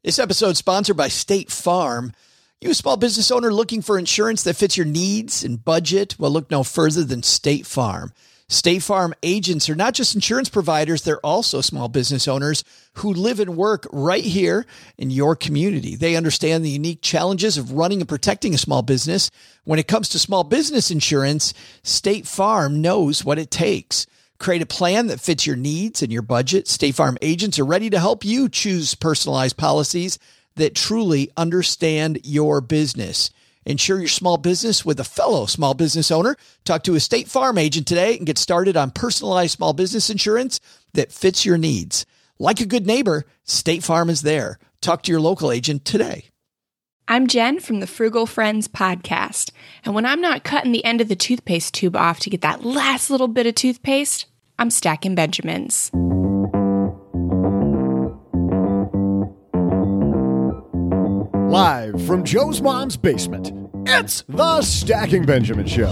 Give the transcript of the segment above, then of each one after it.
This episode is sponsored by State Farm. You a small business owner looking for insurance that fits your needs and budget? Well, look no further than State Farm. State Farm agents are not just insurance providers, they're also small business owners who live and work right here in your community. They understand the unique challenges of running and protecting a small business. When it comes to small business insurance, State Farm knows what it takes. Create a plan that fits your needs and your budget. State Farm agents are ready to help you choose personalized policies that truly understand your business. Insure your small business with a fellow small business owner. Talk to a State Farm agent today and get started on personalized small business insurance that fits your needs. Like a good neighbor, State Farm is there. Talk to your local agent today. I'm Jen from the Frugal Friends podcast, and when I'm not cutting the end of the toothpaste tube off to get that last little bit of toothpaste, I'm stacking Benjamins. Live from Joe's mom's basement, it's the Stacking Benjamin Show.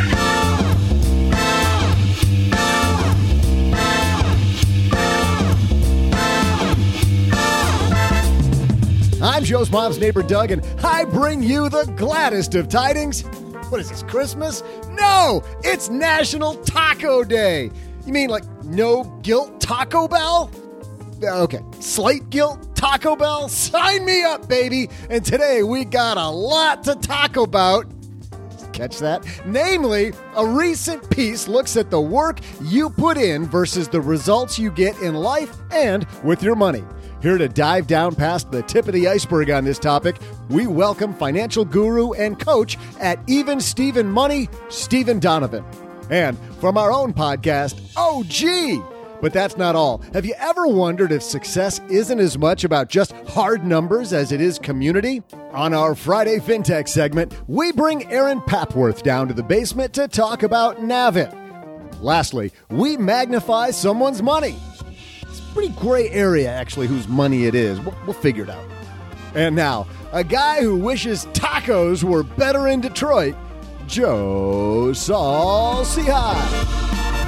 I'm Joe's mom's neighbor, Doug, and I bring you the gladdest of tidings. What is this, Christmas? No, it's National Taco Day. You mean like no guilt Taco Bell? Okay, slight guilt Taco Bell? Sign me up, baby. And today we got a lot to talk about. Catch that? Namely, a recent piece looks at the work you put in versus the results you get in life and with your money. Here to dive down past the tip of the iceberg on this topic, we welcome financial guru and coach at Even Steven Money, Stephen Donovan. And from our own podcast, OG! But that's not all. Have you ever wondered if success isn't as much about just hard numbers as it is community? On our Friday FinTech segment, we bring Aaron Papworth down to the basement to talk about Navint. Lastly, we magnify someone's money. Pretty gray area, actually, whose money it is. We'll figure it out. And now, a guy who wishes tacos were better in Detroit, Joe Saul-Sehy.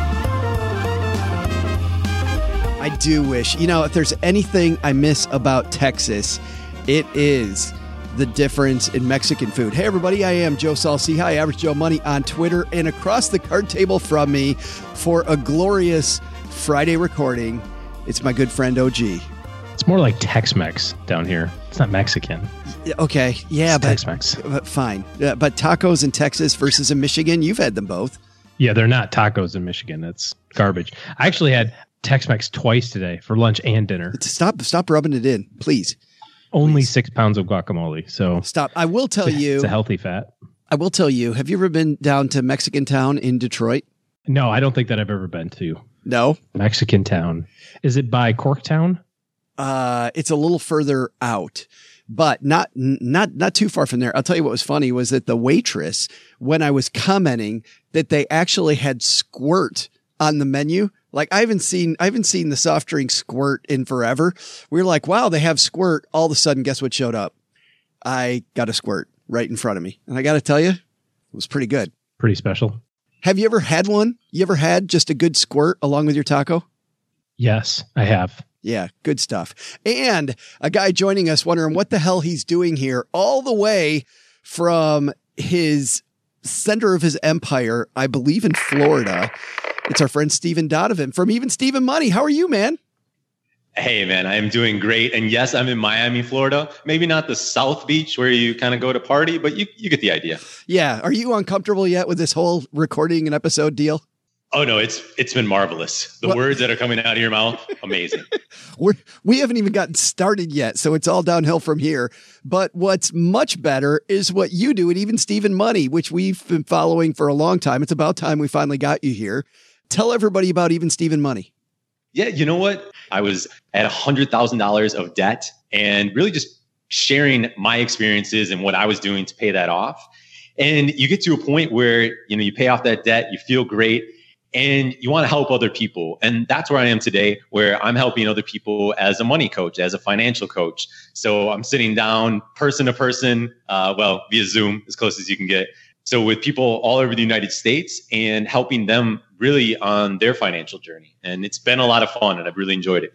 I do wish, if there's anything I miss about Texas, it is the difference in Mexican food. Hey, everybody, I am Joe Saul-Sehy, Average Joe Money on Twitter, and across the card table from me for a glorious Friday recording, it's my good friend, OG. It's more like Tex-Mex down here. It's not Mexican. Okay, yeah, it's Tex-Mex. But fine. But tacos in Texas versus in Michigan, you've had them both. Yeah, they're not tacos in Michigan. That's garbage. I actually had Tex-Mex twice today for lunch and dinner. Stop rubbing it in, please. Only 6 pounds of guacamole. So stop. I will tell you. It's a healthy fat. I will tell you. Have you ever been down to Mexican Town in Detroit? No, I don't think that I've ever been to. No? Mexican Town. Is it by Corktown? It's a little further out, but not too far from there. I'll tell you what was funny was that the waitress, when I was commenting that they actually had squirt on the menu, like I haven't seen the soft drink squirt in forever. We were like, wow, they have squirt. All of a sudden, guess what showed up? I got a squirt right in front of me. And I got to tell you, it was pretty good. Pretty special. Have you ever had one? You ever had just a good squirt along with your taco? Yes, I have. Yeah, good stuff. And a guy joining us wondering what the hell he's doing here all the way from his center of his empire, I believe in Florida. It's our friend Stephen Donovan from Even Steven Money. How are you, man? Hey, man, I am doing great. And yes, I'm in Miami, Florida. Maybe not the South Beach where you kind of go to party, but you get the idea. Yeah. Are you uncomfortable yet with this whole recording an episode deal? Oh, no, it's been marvelous. The words that are coming out of your mouth, amazing. We haven't even gotten started yet, so it's all downhill from here. But what's much better is what you do at Even Steven Money, which we've been following for a long time. It's about time we finally got you here. Tell everybody about Even Steven Money. Yeah, you know what? I was at $100,000 of debt and really just sharing my experiences and what I was doing to pay that off. And you get to a point where, you pay off that debt, you feel great, and you want to help other people. And that's where I am today, where I'm helping other people as a money coach, as a financial coach. So I'm sitting down person to person, via Zoom, as close as you can get. So with people all over the United States and helping them really on their financial journey. And it's been a lot of fun and I've really enjoyed it.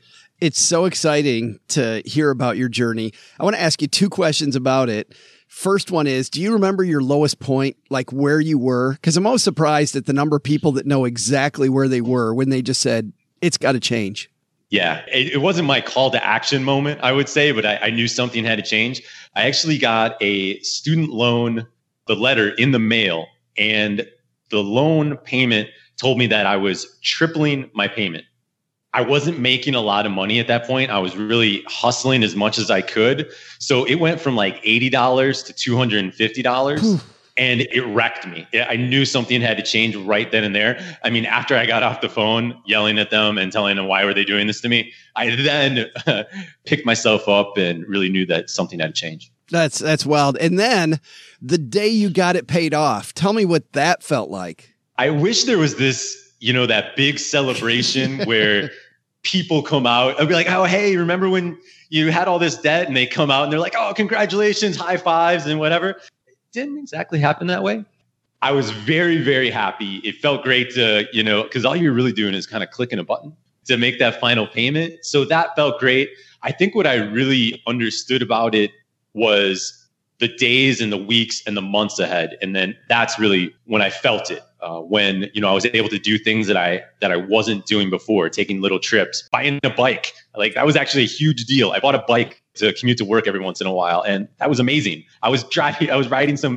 It's so exciting to hear about your journey. I want to ask you 2 questions about it. First one is, do you remember your lowest point, like where you were? Because I'm always surprised at the number of people that know exactly where they were when they just said, it's got to change. Yeah, it wasn't my call to action moment, I would say, but I knew something had to change. I actually got a student loan, the letter in the mail, and the loan payment told me that I was tripling my payment. I wasn't making a lot of money at that point. I was really hustling as much as I could. So it went from like $80 to $250. And it wrecked me. I knew something had to change right then and there. I mean, after I got off the phone yelling at them and telling them why were they doing this to me, I then picked myself up and really knew that something had to change. That's wild. And then the day you got it paid off, tell me what that felt like. I wish there was this, that big celebration where people come out. I'd be like, oh, hey, remember when you had all this debt? And they come out and they're like, oh, congratulations, high fives and whatever. Didn't exactly happen that way. I was very, very happy. It felt great to, because all you're really doing is kind of clicking a button to make that final payment. So that felt great. I think what I really understood about it was the days and the weeks and the months ahead. And then that's really when I felt it, when, I was able to do things that I wasn't doing before, taking little trips, buying a bike. Like that was actually a huge deal. I bought a bike to commute to work every once in a while. And that was amazing. I was riding some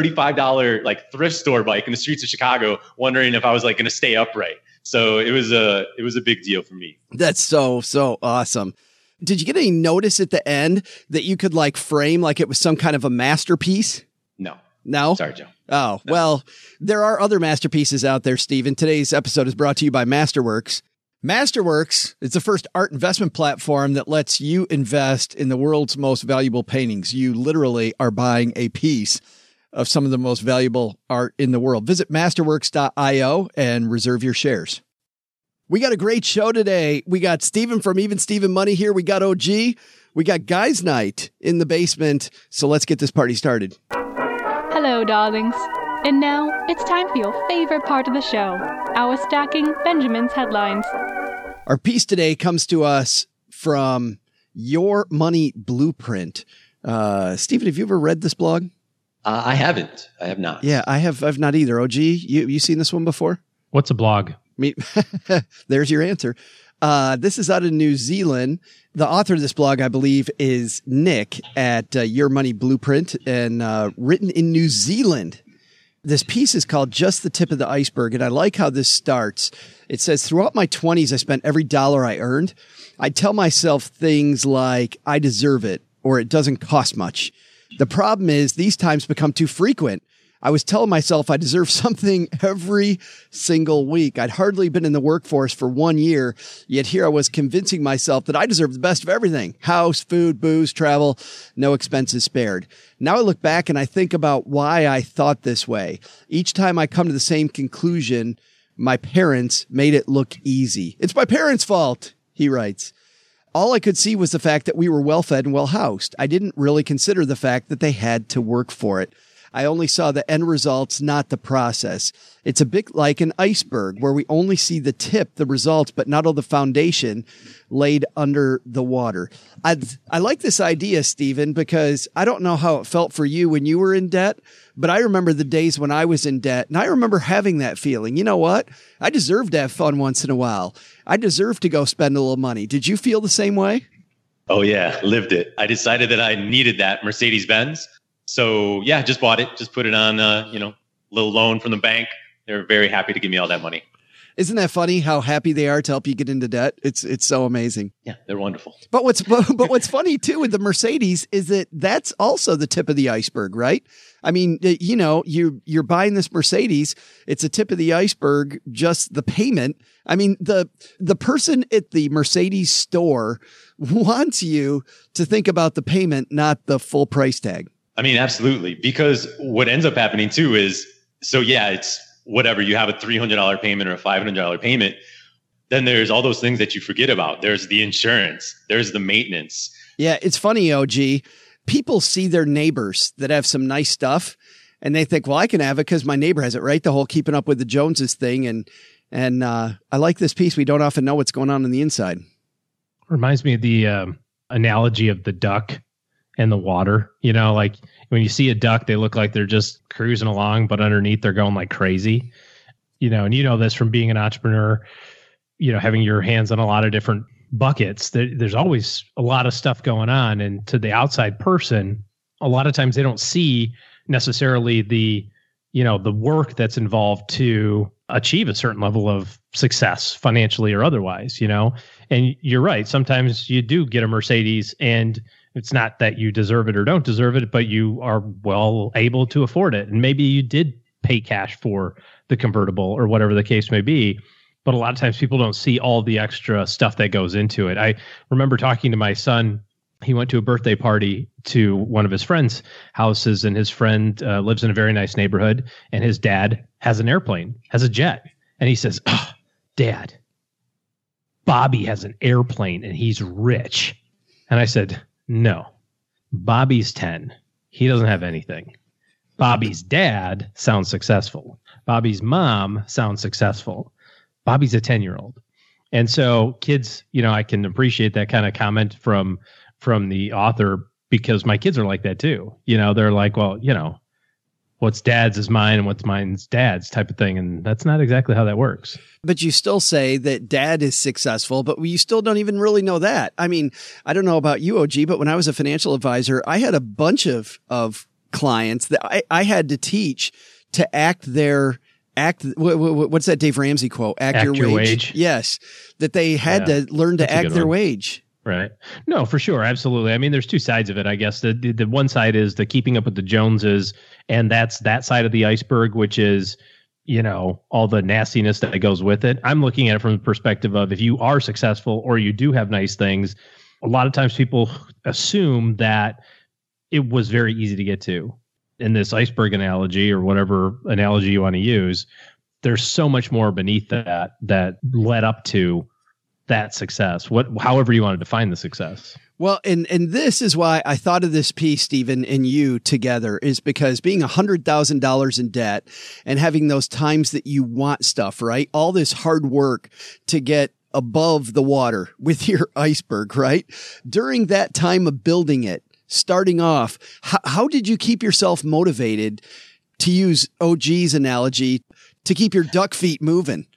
$35 like thrift store bike in the streets of Chicago, wondering if I was like going to stay upright. So it was a big deal for me. That's so awesome. Did you get any notice at the end that you could like frame like it was some kind of a masterpiece? No? Sorry, Joe. Oh, no. Well, there are other masterpieces out there, Stephen. Today's episode is brought to you by Masterworks. Masterworks is the first art investment platform that lets you invest in the world's most valuable paintings. You literally are buying a piece of some of the most valuable art in the world. Visit masterworks.io and reserve your shares. We got a great show today. We got Stephen from Even Steven Money here. We got OG. We got Guys Night in the basement. So let's get this party started. Hello, darlings. And now it's time for your favorite part of the show, our Stacking Benjamin's Headlines. Our piece today comes to us from Your Money Blueprint. Stephen, have you ever read this blog? I haven't. I have not. Yeah, I've not either. OG, you seen this one before? What's a blog? There's your answer. This is out of New Zealand. The author of this blog, I believe, is Nick at Your Money Blueprint and written in New Zealand. This piece is called Just the Tip of the Iceberg, and I like how this starts. It says, throughout my 20s, I spent every dollar I earned. I'd tell myself things like, I deserve it, or it doesn't cost much. The problem is these times become too frequent. I was telling myself I deserve something every single week. I'd hardly been in the workforce for 1 year, yet here I was convincing myself that I deserve the best of everything. House, food, booze, travel, no expenses spared. Now I look back and I think about why I thought this way. Each time I come to the same conclusion, my parents made it look easy. It's my parents' fault, he writes. All I could see was the fact that we were well-fed and well-housed. I didn't really consider the fact that they had to work for it. I only saw the end results, not the process. It's a bit like an iceberg where we only see the tip, the results, but not all the foundation laid under the water. I like this idea, Stephen, because I don't know how it felt for you when you were in debt, but I remember the days when I was in debt, and I remember having that feeling. You know what? I deserve to have fun once in a while. I deserve to go spend a little money. Did you feel the same way? Oh, yeah. Lived it. I decided that I needed that Mercedes-Benz. So yeah, just bought it, just put it on, little loan from the bank. They're very happy to give me all that money. Isn't that funny how happy they are to help you get into debt? It's so amazing. Yeah, they're wonderful. But what's funny too with the Mercedes is that that's also the tip of the iceberg, right? I mean, you're buying this Mercedes. It's a tip of the iceberg, just the payment. I mean, the person at the Mercedes store wants you to think about the payment, not the full price tag. I mean, absolutely. Because what ends up happening too is, it's whatever, you have a $300 payment or a $500 payment. Then there's all those things that you forget about. There's the insurance, there's the maintenance. Yeah, it's funny, OG. People see their neighbors that have some nice stuff and they think, well, I can have it because my neighbor has it, right? The whole keeping up with the Joneses thing. And I like this piece. We don't often know what's going on the inside. Reminds me of the analogy of the duck and the water. You know, like when you see a duck, they look like they're just cruising along, but underneath they're going like crazy. You know, and you know this from being an entrepreneur, you know, having your hands on a lot of different buckets. There's always a lot of stuff going on. And to the outside person, a lot of times they don't see necessarily the work that's involved to achieve a certain level of success financially or otherwise, you know. And you're right. Sometimes you do get a Mercedes and it's not that you deserve it or don't deserve it, but you are well able to afford it. And maybe you did pay cash for the convertible or whatever the case may be. But a lot of times people don't see all the extra stuff that goes into it. I remember talking to my son. He went to a birthday party to one of his friends' houses, and his friend lives in a very nice neighborhood, and his dad has an airplane, has a jet. And he says, "Oh, Dad, Bobby has an airplane and he's rich." And I said, "No, Bobby's 10. He doesn't have anything. Bobby's dad sounds successful. Bobby's mom sounds successful. Bobby's a 10-year-old. And so kids, you know, I can appreciate that kind of comment from the author, because my kids are like that too. You know, they're like, well, you know, what's dad's is mine and what's mine's dad's type of thing. And that's not exactly how that works. But you still say that dad is successful, but you still don't even really know that. I mean, I don't know about you, OG, but when I was a financial advisor, I had a bunch of clients that I had to teach to what's that Dave Ramsey quote? Act your wage. Yes. That they had to learn to act their wage. Right. No, for sure. Absolutely. I mean, there's two sides of it, I guess. The one side is the keeping up with the Joneses, and that's that side of the iceberg, which is, you know, all the nastiness that goes with it. I'm looking at it from the perspective of, if you are successful or you do have nice things, a lot of times people assume that it was very easy to get to. In this iceberg analogy, or whatever analogy you want to use, there's so much more beneath that led up to that success, however you want to define the success. Well, and this is why I thought of this piece, Stephen, and you together, is because being $100,000 in debt and having those times that you want stuff, right? All this hard work to get above the water with your iceberg, right? During that time of building it, starting off, how did you keep yourself motivated, to use OG's analogy, to keep your duck feet moving?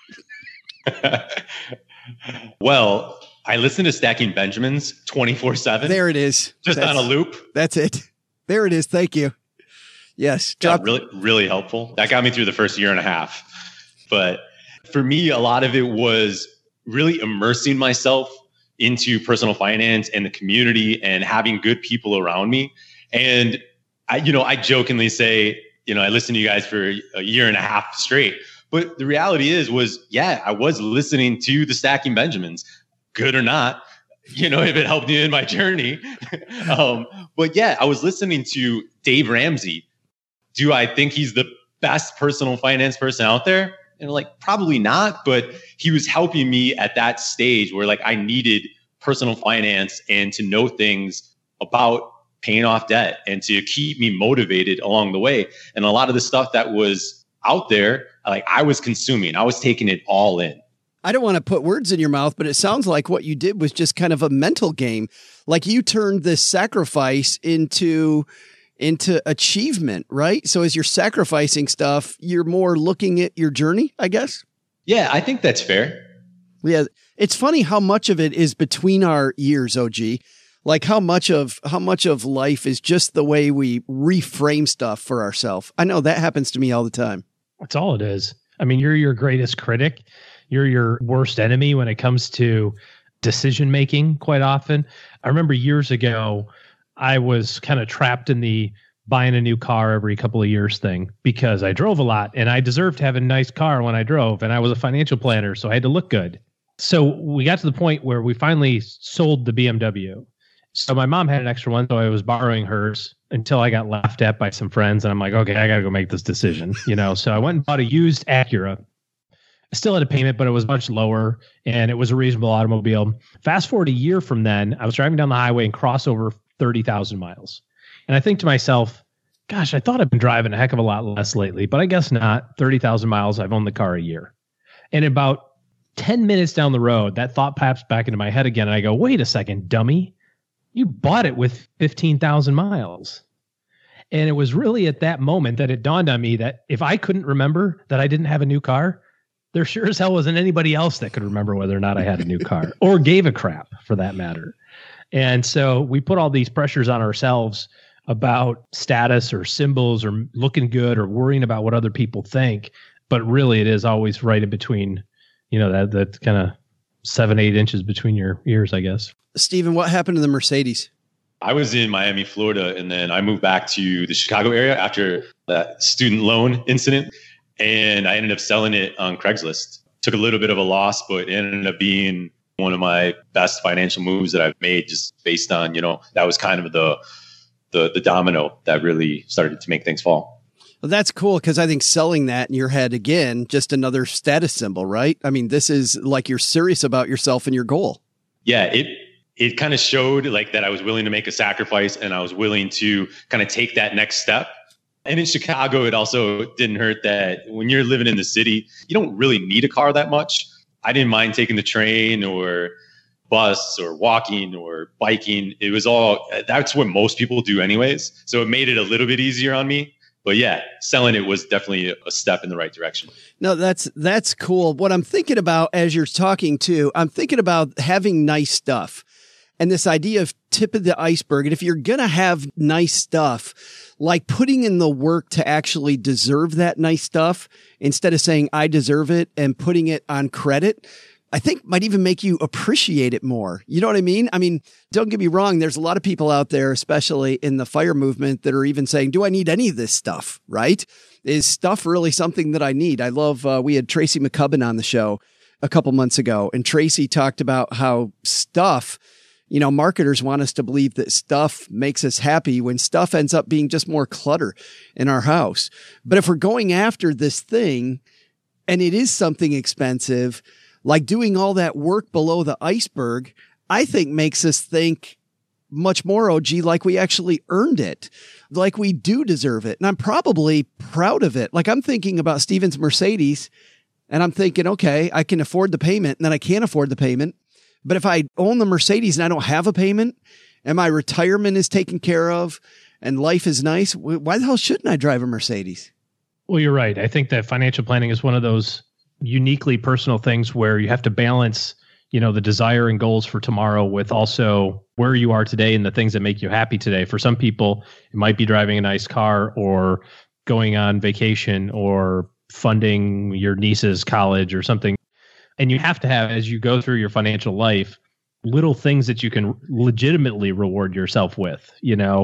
Well, I listen to Stacking Benjamins 24/7. There it is. Just on a loop. That's it. There it is. Thank you. Yes. Really, really helpful. That got me through the first year and a half. But for me, a lot of it was really immersing myself into personal finance and the community and having good people around me. And I jokingly say, I listened to you guys for a year and a half straight. But the reality was, I was listening to the Stacking Benjamins, good or not, if it helped me in my journey. But I was listening to Dave Ramsey. Do I think he's the best personal finance person out there? And probably not, but he was helping me at that stage where I needed personal finance and to know things about paying off debt and to keep me motivated along the way. And a lot of the stuff that was out there, I was consuming, I was taking it all in. I don't want to put words in your mouth, but it sounds like what you did was just kind of a mental game. Like you turned this sacrifice into achievement, right? So as you're sacrificing stuff, you're more looking at your journey, I guess? Yeah, I think that's fair. Yeah. It's funny how much of it is between our ears, OG. Like how much of life is just the way we reframe stuff for ourselves. I know that happens to me all the time. That's all it is. I mean, you're your greatest critic. You're your worst enemy when it comes to decision making quite often. I remember years ago, I was kind of trapped in the buying a new car every couple of years thing because I drove a lot and I deserved to have a nice car when I drove, and I was a financial planner, so I had to look good. So we got to the point where we finally sold the BMW. So my mom had an extra one, so I was borrowing hers until I got laughed at by some friends. And I'm like, okay, I got to go make this decision, So I went and bought a used Acura. I still had a payment, but it was much lower and it was a reasonable automobile. Fast forward a year from then, I was driving down the highway and crossed over 30,000 miles. And I think to myself, gosh, I thought I've been driving a heck of a lot less lately, but I guess not. 30,000 miles, I've owned the car a year. And about 10 minutes down the road, that thought pops back into my head again. And I go, wait a second, dummy. You bought it with 15,000 miles. And it was really at that moment that it dawned on me that if I couldn't remember that I didn't have a new car, there sure as hell wasn't anybody else that could remember whether or not I had a new car or gave a crap for that matter. And so we put all these pressures on ourselves about status or symbols or looking good or worrying about what other people think. But really it is always right in between, that kind of 7-8 inches between your ears, I guess. Stephen, what happened to the Mercedes? I was in Miami, Florida, and then I moved back to the Chicago area after that student loan incident. And I ended up selling it on Craigslist. Took a little bit of a loss, but it ended up being one of my best financial moves that I've made, just based on, that was kind of the domino that really started to make things fall. Well, that's cool, because I think selling that in your head, again, just another status symbol, right? I mean, this is like you're serious about yourself and your goal. Yeah, it kind of showed like that I was willing to make a sacrifice and I was willing to kind of take that next step. And in Chicago, it also didn't hurt that when you're living in the city, you don't really need a car that much. I didn't mind taking the train or bus or walking or biking. It was that's what most people do anyways. So it made it a little bit easier on me. But yeah, selling it was definitely a step in the right direction. No, that's cool. What I'm thinking about as you're talking too, I'm thinking about having nice stuff and this idea of tip of the iceberg. And if you're going to have nice stuff, like putting in the work to actually deserve that nice stuff instead of saying I deserve it and putting it on credit, I think might even make you appreciate it more. You know what I mean? I mean, don't get me wrong. There's a lot of people out there, especially in the FIRE movement, that are even saying, do I need any of this stuff? Right? Is stuff really something that I need? I love, we had Tracy McCubbin on the show a couple months ago, and Tracy talked about how stuff, marketers want us to believe that stuff makes us happy when stuff ends up being just more clutter in our house. But if we're going after this thing and it is something expensive, like doing all that work below the iceberg, I think makes us think much more, OG, like we actually earned it, like we do deserve it. And I'm probably proud of it. Like I'm thinking about Stephen's Mercedes and I'm thinking, okay, I can afford the payment, and then I can't afford the payment. But if I own the Mercedes and I don't have a payment and my retirement is taken care of and life is nice, why the hell shouldn't I drive a Mercedes? Well, you're right. I think that financial planning is one of those uniquely personal things where you have to balance, the desire and goals for tomorrow with also where you are today and the things that make you happy today. For some people, it might be driving a nice car or going on vacation or funding your niece's college or something. And you have to have, as you go through your financial life, little things that you can legitimately reward yourself with.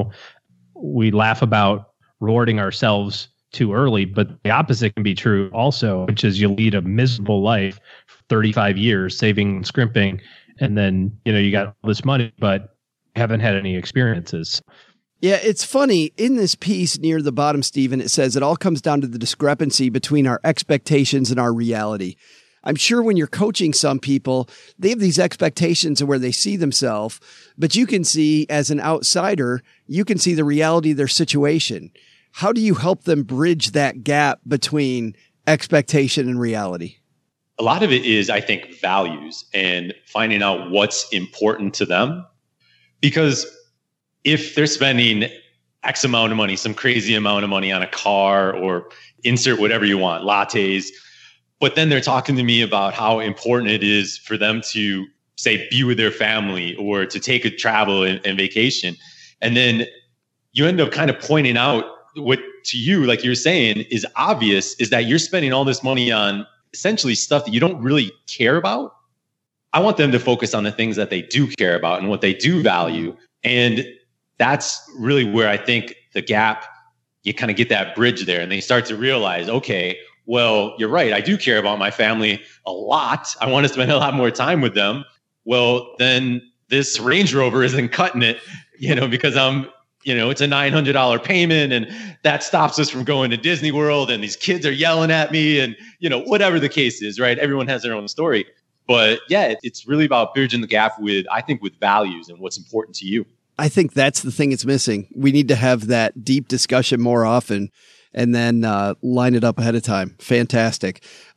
We laugh about rewarding ourselves too early, but the opposite can be true also, which is you lead a miserable life for 35 years saving and scrimping, and then you got all this money but haven't had any experiences. Yeah, it's funny. In this piece near the bottom, Stephen, it says it all comes down to the discrepancy between our expectations and our reality. I'm sure when you're coaching some people, they have these expectations of where they see themselves, but you can see, as an outsider, you can see the reality of their situation. How do you help them bridge that gap between expectation and reality? A lot of it is, I think, values and finding out what's important to them. Because if they're spending X amount of money, some crazy amount of money on a car or insert whatever you want, lattes, but then they're talking to me about how important it is for them to, say, be with their family or to take a travel and vacation. And then you end up kind of pointing out what to you, like you're saying, is obvious, is that you're spending all this money on essentially stuff that you don't really care about. I want them to focus on the things that they do care about and what they do value. And that's really where I think the gap, you kind of get that bridge there and they start to realize, okay, well, you're right. I do care about my family a lot. I want to spend a lot more time with them. Well, then this Range Rover isn't cutting it, because it's a $900 payment and that stops us from going to Disney World and these kids are yelling at me and, whatever the case is, right? Everyone has their own story. But yeah, it's really about bridging the gap with values and what's important to you. I think that's the thing it's missing. We need to have that deep discussion more often and then line it up ahead of time. Fantastic.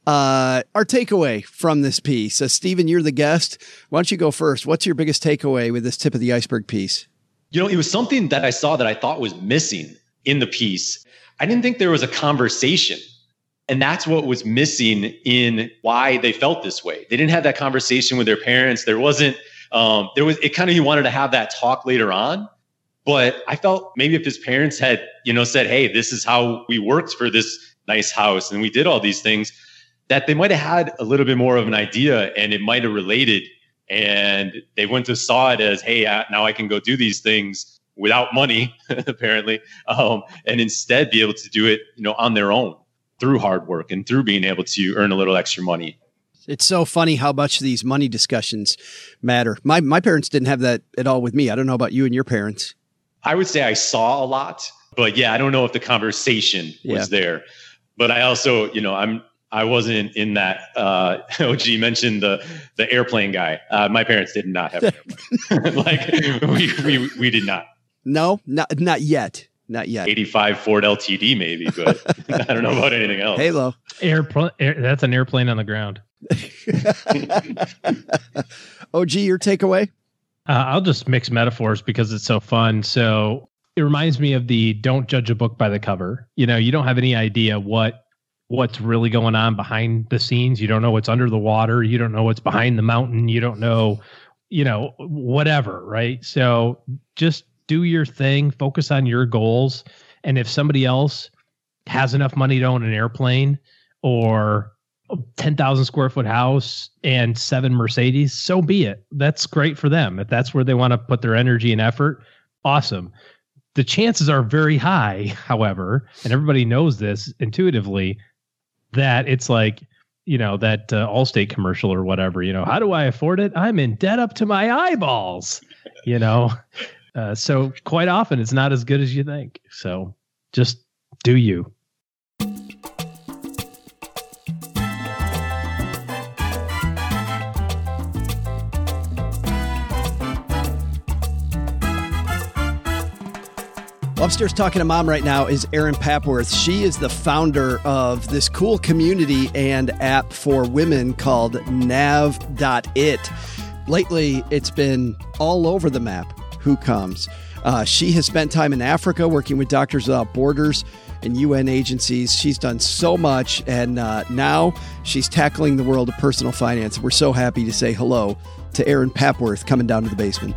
Our takeaway from this piece. Stephen, you're the guest. Why don't you go first? What's your biggest takeaway with this tip of the iceberg piece? It was something that I saw that I thought was missing in the piece. I didn't think there was a conversation. And that's what was missing in why they felt this way. They didn't have that conversation with their parents. There wasn't, he wanted to have that talk later on. But I felt maybe if his parents had, said, hey, this is how we worked for this nice house and we did all these things, that they might have had a little bit more of an idea and it might have related. And they wouldn't have saw it as, hey, now I can go do these things without money, apparently, and instead be able to do it, on their own through hard work and through being able to earn a little extra money. It's so funny how much these money discussions matter. My parents didn't have that at all with me. I don't know about you and your parents. I would say I saw a lot, but I don't know if the conversation was there. But I also, I wasn't in that. OG mentioned the airplane guy. My parents did not have an airplane. we did not. No, not yet. Not yet. 85 Ford LTD maybe, but I don't know about anything else. Halo. That's an airplane on the ground. OG, your takeaway? I'll just mix metaphors because it's so fun. So it reminds me of the don't judge a book by the cover. You don't have any idea what's really going on behind the scenes. You don't know what's under the water. You don't know what's behind the mountain. You don't know, whatever, right? So just do your thing, focus on your goals. And if somebody else has enough money to own an airplane or a 10,000 square foot house and 7 Mercedes, so be it. That's great for them. If that's where they want to put their energy and effort, awesome. The chances are very high, however, and everybody knows this intuitively, that it's like, that Allstate commercial or whatever, how do I afford it? I'm in debt up to my eyeballs, so quite often it's not as good as you think. So just do you. Upstairs talking to Mom right now is Erin Papworth. She is the founder of this cool community and app for women called Nav.it. Lately, it's been all over the map. Who comes? She has spent time in Africa working with Doctors Without Borders and UN agencies. She's done so much, and now she's tackling the world of personal finance. We're so happy to say hello to Erin Papworth coming down to the basement.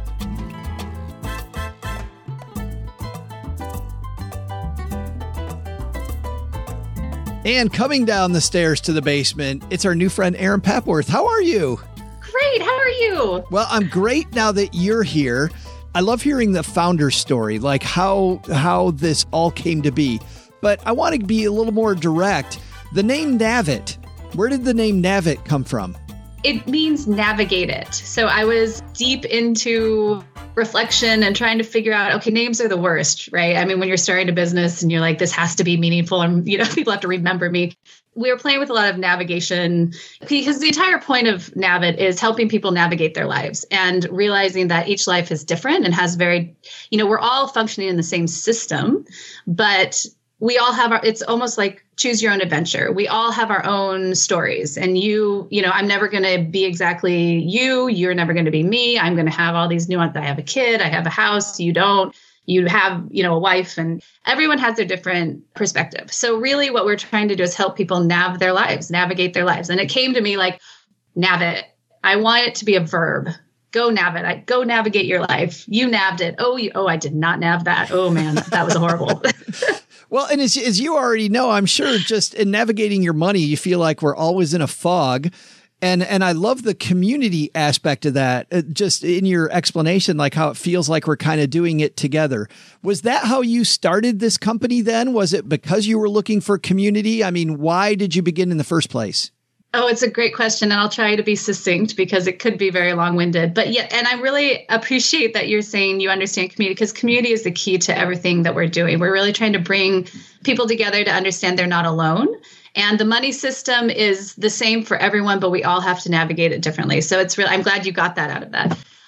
And coming down the stairs to the basement, it's our new friend, Erin Papworth. How are you? Great. How are you? Well, I'm great now that you're here. I love hearing the founder story, like how this all came to be. But I want to be a little more direct. The name Nav.it, where did the name Nav.it come from? It means navigate it. So I was deep into reflection and trying to figure out, okay, names are the worst, right? I mean, when you're starting a business and you're like, this has to be meaningful and, people have to remember me. We were playing with a lot of navigation because the entire point of Nav.it is helping people navigate their lives and realizing that each life is different and has very, we're all functioning in the same system, but we all have it's almost like choose your own adventure. We all have our own stories, and I'm never going to be exactly you. You're never going to be me. I'm going to have all these nuances. I have a kid. I have a house. You don't. You have, a wife, and everyone has their different perspective. So really what we're trying to do is help people navigate their lives. And it came to me like, Nav.it. I want it to be a verb. Go Nav.it. Go navigate your life. You nabbed it. Oh, I did not nab that. Oh man, that was horrible. Well, and as you already know, I'm sure just in navigating your money, you feel like we're always in a fog. And I love the community aspect of that, just in your explanation, like how it feels like we're kind of doing it together. Was that how you started this company then? Was it because you were looking for community? I mean, why did you begin in the first place? Oh, it's a great question. And I'll try to be succinct because it could be very long-winded. But yeah, and I really appreciate that you're saying you understand community, because community is the key to everything that we're doing. We're really trying to bring people together to understand they're not alone. And the money system is the same for everyone, but we all have to navigate it differently. So it's really, I'm glad you got that out of that.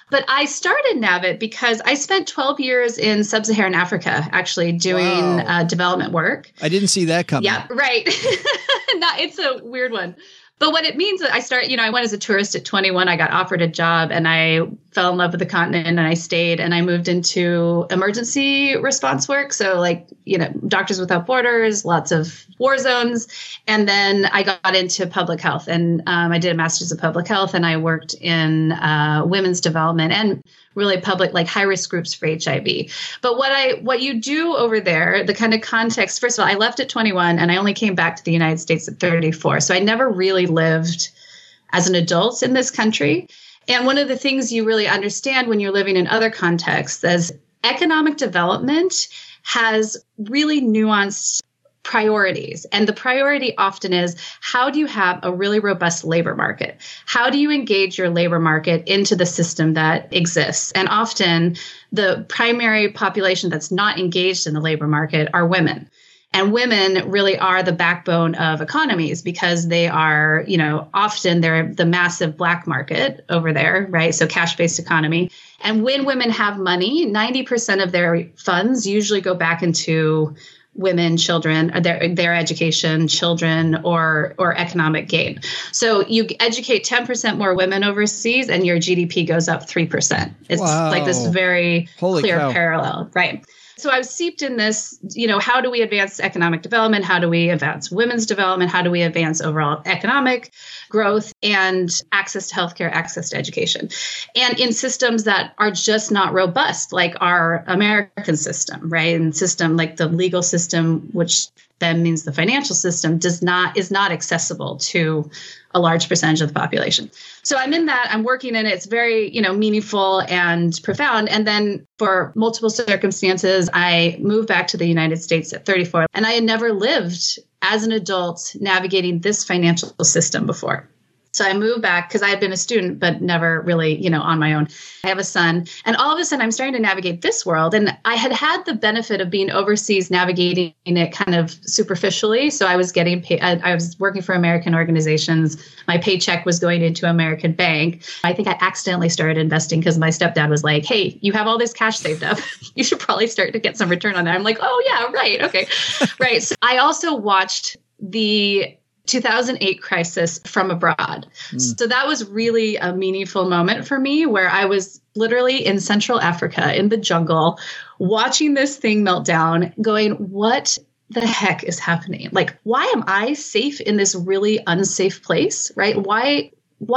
But I started Navit because I spent 12 years in sub-Saharan Africa, actually doing development work. I didn't see that coming. Yeah, right. It's a weird one. But what it means, I went as a tourist at 21. I got offered a job and I fell in love with the continent and I stayed and I moved into emergency response work. So Doctors Without Borders, lots of war zones. And then I got into public health and I did a master's of public health and I worked in women's development and really public, like high-risk groups for HIV. But what you do over there, the kind of context, first of all, I left at 21 and I only came back to the United States at 34. So I never really lived as an adult in this country. And one of the things you really understand when you're living in other contexts is economic development has really nuanced priorities. And the priority often is, how do you have a really robust labor market? How do you engage your labor market into the system that exists? And often the primary population that's not engaged in the labor market are women. And women really are the backbone of economies because they are, often they're the massive black market over there, right? So cash-based economy. And when women have money, 90% of their funds usually go back into women, children, their education, children, or economic gain. So you educate 10% more women overseas and your GDP goes up 3%. It's like this very clear parallel, right? So I was seeped in this, how do we advance economic development? How do we advance women's development? How do we advance overall economic growth and access to healthcare, access to education? And in systems that are just not robust, like our American system, right? And system like the legal system, which then means the financial system is not accessible to a large percentage of the population. So I'm in that, I'm working in it. It's very, meaningful and profound. And then for multiple circumstances, I moved back to the United States at 34. And I had never lived as an adult navigating this financial system before. So I moved back because I had been a student, but never really, on my own. I have a son. And all of a sudden, I'm starting to navigate this world. And I had the benefit of being overseas, navigating it kind of superficially. So I was getting paid. I was working for American organizations. My paycheck was going into American Bank. I think I accidentally started investing because my stepdad was like, hey, you have all this cash saved up. You should probably start to get some return on that. I'm like, oh, yeah, right. Okay. Right. So I also watched the 2008 crisis from abroad. So that was really a meaningful moment for me where I was literally in Central Africa in the jungle watching this thing melt down going, what the heck is happening? Like, why am I safe in this really unsafe place? Right? Why,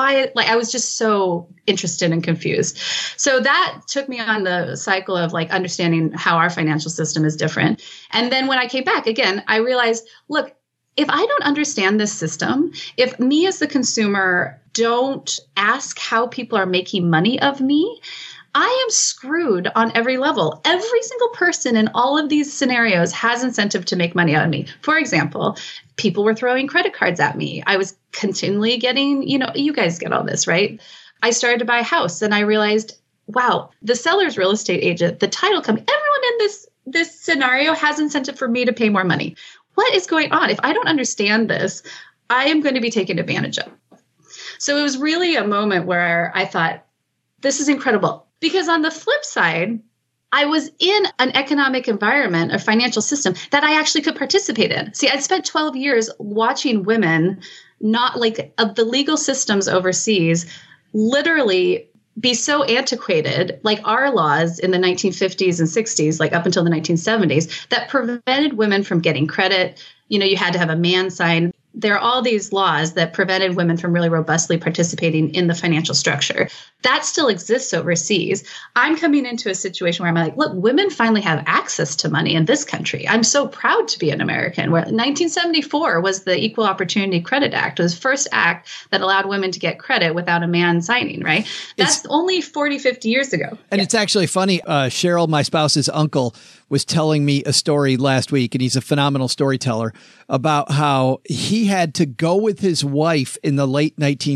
I was just so interested and confused. So that took me on the cycle of understanding how our financial system is different. And then when I came back again, I realized, look, if I don't understand this system, if me as the consumer don't ask how people are making money of me, I am screwed on every level. Every single person in all of these scenarios has incentive to make money out of me. For example, people were throwing credit cards at me. I was continually getting, you guys get all this, right? I started to buy a house and I realized, wow, the seller's real estate agent, the title company, everyone in this scenario has incentive for me to pay more money. What is going on? If I don't understand this, I am going to be taken advantage of. So it was really a moment where I thought, this is incredible. Because on the flip side, I was in an economic environment, a financial system that I actually could participate in. See, I'd spent 12 years watching women, not of the legal systems overseas, literally be so antiquated, like our laws in the 1950s and 60s, up until the 1970s, that prevented women from getting credit. You had to have a man sign. There are all these laws that prevented women from really robustly participating in the financial structure. That still exists overseas. I'm coming into a situation where I'm like, look, women finally have access to money in this country. I'm so proud to be an American. Where 1974 was the Equal Opportunity Credit Act. It was the first act that allowed women to get credit without a man signing, right? That's only 40, 50 years ago. And It's actually funny. Cheryl, my spouse's uncle, was telling me a story last week, and he's a phenomenal storyteller, about how he had to go with his wife in the late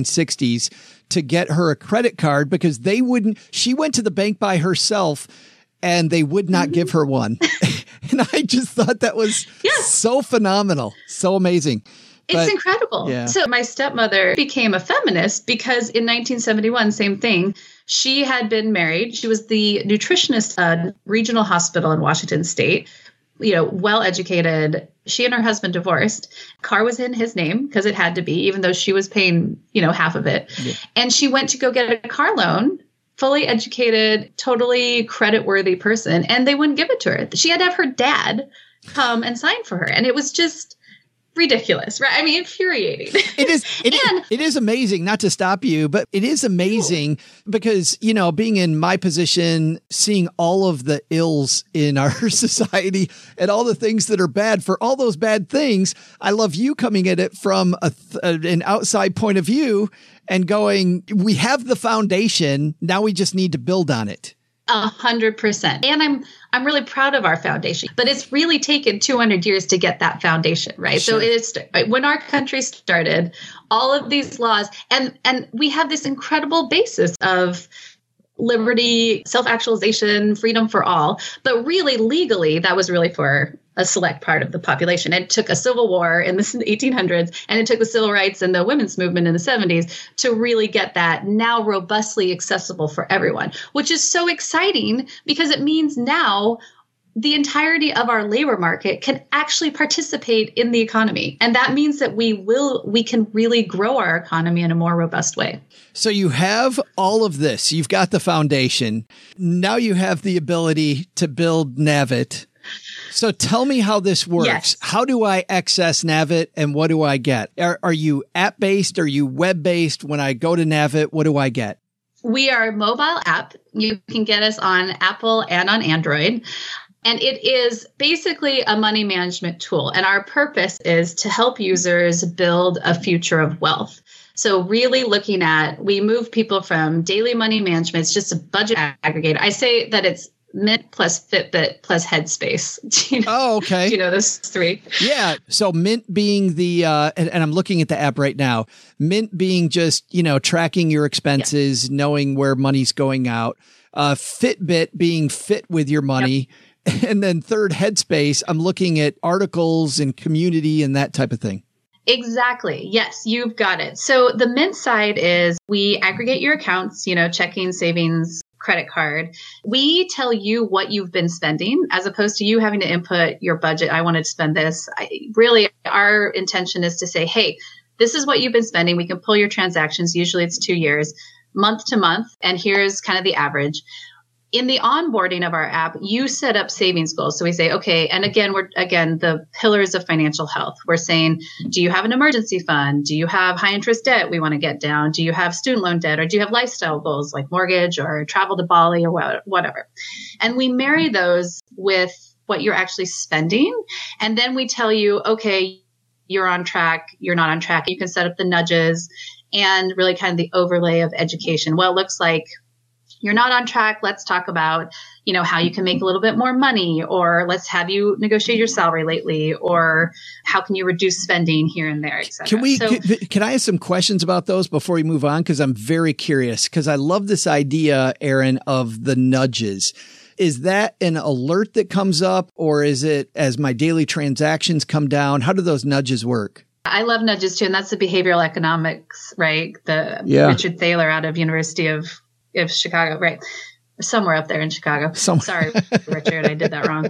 1960s to get her a credit card because she went to the bank by herself and they would not give her one. And I just thought that was so phenomenal, so amazing. It's incredible. Yeah. So my stepmother became a feminist because in 1971, same thing, She had been married. She was the nutritionist at regional hospital in Washington State, well educated. She and her husband divorced. Car was in his name because it had to be, even though she was paying, half of it. Yeah. And she went to go get a car loan, fully educated, totally credit-worthy person, and they wouldn't give it to her. She had to have her dad come and sign for her. And it was just ridiculous, right? I mean, infuriating. It is amazing, not to stop you, but it is amazing because, being in my position, seeing all of the ills in our society and all the things that are bad, for all those bad things, I love you coming at it from an outside point of view and going, we have the foundation. Now we just need to build on it. 100%. And I'm really proud of our foundation, but it's really taken 200 years to get that foundation, right? Sure. So it's when our country started, all of these laws, and we have this incredible basis of liberty, self-actualization, freedom for all, but really legally, that was really for a select part of the population. It took a civil war in the 1800s, and it took the civil rights and the women's movement in the 70s to really get that now robustly accessible for everyone, which is so exciting because it means now the entirety of our labor market can actually participate in the economy. And that means that we can really grow our economy in a more robust way. So you have all of this. You've got the foundation. Now you have the ability to build Navit. So tell me how this works. Yes. How do I access Navit and what do I get? Are you app-based? Are you web-based? When I go to Navit, what do I get? We are a mobile app. You can get us on Apple and on Android. And it is basically a money management tool. And our purpose is to help users build a future of wealth. So really looking at, we move people from daily money management. It's just a budget aggregator. I say that it's Mint plus Fitbit plus Headspace. Oh, okay. Do you know those three? Yeah. So Mint being the, and I'm looking at the app right now, Mint being just, tracking your expenses, knowing where money's going out. Fitbit being fit with your money. Yep. And then third, Headspace, I'm looking at articles and community and that type of thing. Exactly. Yes, you've got it. So the Mint side is we aggregate your accounts, checking, savings, credit card. We tell you what you've been spending as opposed to you having to input your budget. I wanted to spend this. Really, our intention is to say, hey, this is what you've been spending. We can pull your transactions. Usually it's 2 years, month to month. And here's kind of the average. In the onboarding of our app, you set up savings goals. So we say, okay, and again, the pillars of financial health. We're saying, do you have an emergency fund? Do you have high interest debt we want to get down? Do you have student loan debt? Or do you have lifestyle goals like mortgage or travel to Bali or whatever? And we marry those with what you're actually spending. And then we tell you, okay, you're on track, you're not on track. You can set up the nudges and really kind of the overlay of education. Well, it looks like you're not on track. Let's talk about, how you can make a little bit more money, or let's have you negotiate your salary lately, or how can you reduce spending here and there, et cetera. Can I ask some questions about those before we move on? Because I'm very curious, because I love this idea, Erin, of the nudges. Is that an alert that comes up, or is it as my daily transactions come down? How do those nudges work? I love nudges too. And that's the behavioral economics, right? Richard Thaler out of University of Chicago, right? Somewhere up there in Chicago. Sorry, Richard, I did that wrong.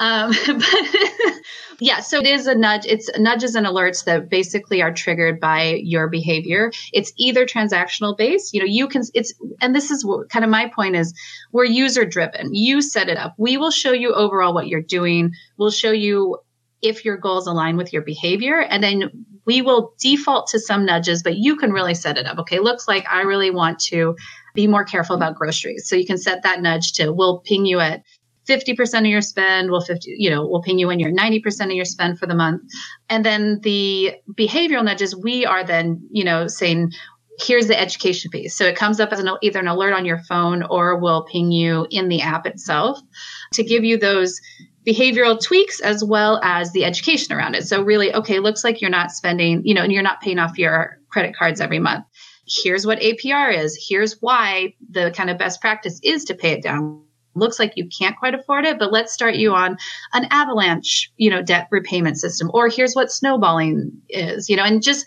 But yeah, so it is a nudge. It's nudges and alerts that basically are triggered by your behavior. It's either transactional based, and this is kind of my point is we're user driven. You set it up. We will show you overall what you're doing. We'll show you if your goals align with your behavior, and then we will default to some nudges, but you can really set it up. Okay, looks like I really want to be more careful about groceries. So you can set that nudge to, we'll ping you at 50% of your spend. We'll ping you when you're 90% of your spend for the month. And then the behavioral nudges, we are then, saying, here's the education piece. So it comes up as either an alert on your phone, or we'll ping you in the app itself to give you those behavioral tweaks as well as the education around it. So really, okay, looks like you're not spending, and you're not paying off your credit cards every month. Here's what APR is. Here's why the kind of best practice is to pay it down. Looks like you can't quite afford it, but let's start you on an avalanche, debt repayment system. Or here's what snowballing is, and just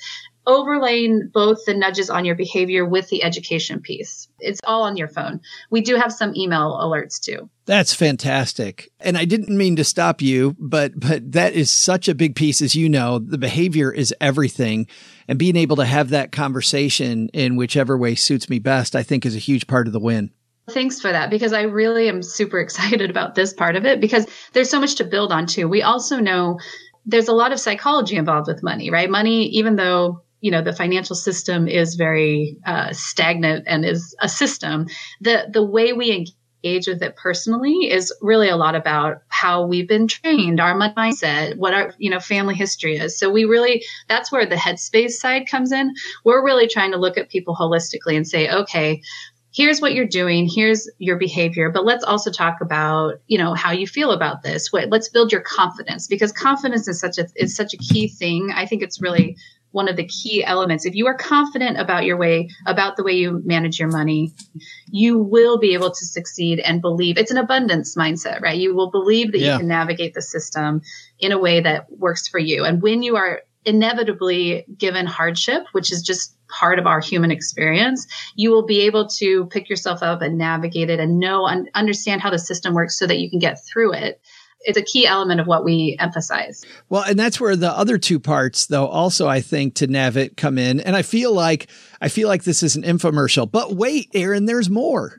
overlaying both the nudges on your behavior with the education piece. It's all on your phone. We do have some email alerts too. That's fantastic. And I didn't mean to stop you, but that is such a big piece. As you know, the behavior is everything. And being able to have that conversation in whichever way suits me best, I think is a huge part of the win. Thanks for that, because I really am super excited about this part of it, because there's so much to build on too. We also know there's a lot of psychology involved with money, right? Money, even though the financial system is very stagnant and is a system, the way we engage with it personally is really a lot about how we've been trained, our mindset, what our family history is. So that's where the headspace side comes in. We're really trying to look at people holistically and say, okay, here's what you're doing, here's your behavior, but let's also talk about, how you feel about this. Let's build your confidence, because confidence is such a key thing. I think it's really one of the key elements. If you are confident about the way you manage your money, you will be able to succeed and believe. It's an abundance mindset, right? You will believe that you can navigate the system in a way that works for you. And when you are inevitably given hardship, which is just part of our human experience, you will be able to pick yourself up and navigate it and understand how the system works so that you can get through it. It's a key element of what we emphasize. Well, and that's where the other two parts, though, also, I think, to Navit come in. And I feel like this is an infomercial. But wait, Aaron, there's more.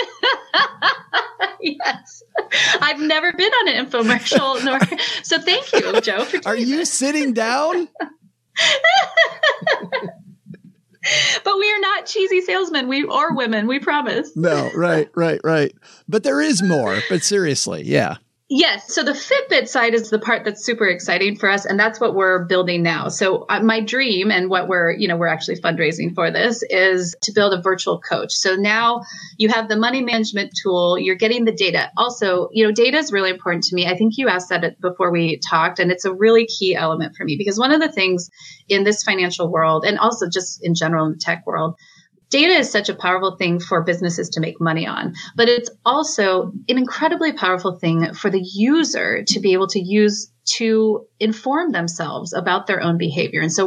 Yes. I've never been on an infomercial. So thank you, Joe, for doing Are you this. sitting down? But we are not cheesy salesmen or women, we promise. No, right. But there is more. But seriously, yeah. Yes. So the Fitbit side is the part that's super exciting for us. And that's what we're building now. So my dream and what we're actually fundraising for this is to build a virtual coach. So now you have the money management tool, you're getting the data. Also, data is really important to me. I think you asked that before we talked, and it's a really key element for me, because one of the things in this financial world, and also just in general in the tech world, data is such a powerful thing for businesses to make money on, but it's also an incredibly powerful thing for the user to be able to use to inform themselves about their own behavior. And so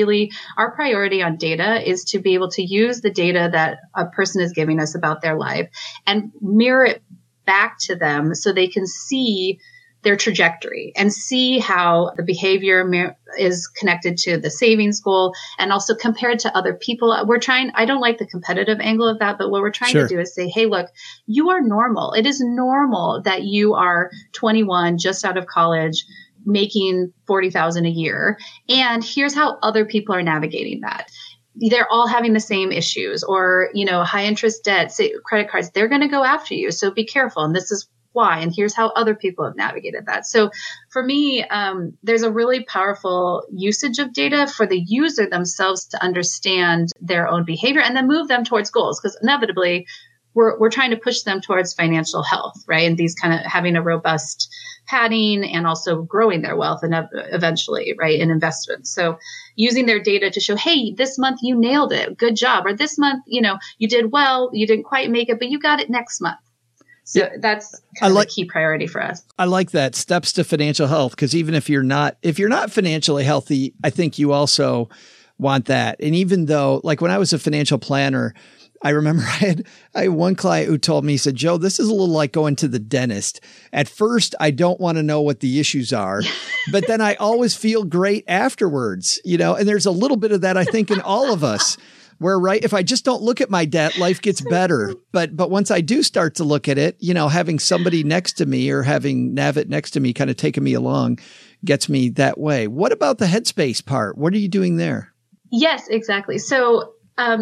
our priority on data is to be able to use the data that a person is giving us about their life and mirror it back to them so they can see their trajectory and see how the behavior is connected to the savings goal and also compared to other people. I don't like the competitive angle of that, but what we're trying to do is say, hey, look, you are normal. It is normal that you are 21, just out of college, making $40,000 a year. And here's how other people are navigating that. They're all having the same issues or, high interest debt, say credit cards, they're going to go after you. So be careful. And this is why, and here's how other people have navigated that. So for me, there's a really powerful usage of data for the user themselves to understand their own behavior and then move them towards goals. Because inevitably, we're trying to push them towards financial health, right? And these kind of having a robust padding and also growing their wealth and eventually, right, in investments. So using their data to show, hey, this month you nailed it. Good job. Or this month, you did well. You didn't quite make it, but you got it next month. So that's kind of a key priority for us. I like that, steps to financial health, because even if you're not financially healthy, I think you also want that. And even though, like when I was a financial planner, I remember I had one client who told me, he said, Joe, this is a little like going to the dentist. At first, I don't want to know what the issues are, but then I always feel great afterwards, and there's a little bit of that, I think, in all of us. Where, right, if I just don't look at my debt, life gets better. But once I do start to look at it, having somebody next to me or having Navit next to me kind of taking me along gets me that way. What about the headspace part? What are you doing there? Yes, exactly. So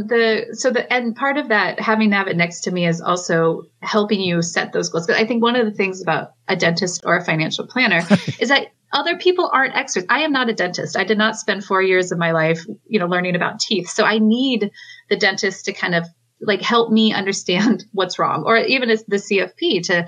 and part of that, having Navit next to me is also helping you set those goals. Because I think one of the things about a dentist or a financial planner is that other people aren't experts. I am not a dentist. I did not spend 4 years of my life, learning about teeth. So I need the dentist to kind of help me understand what's wrong, or even as the CFP to,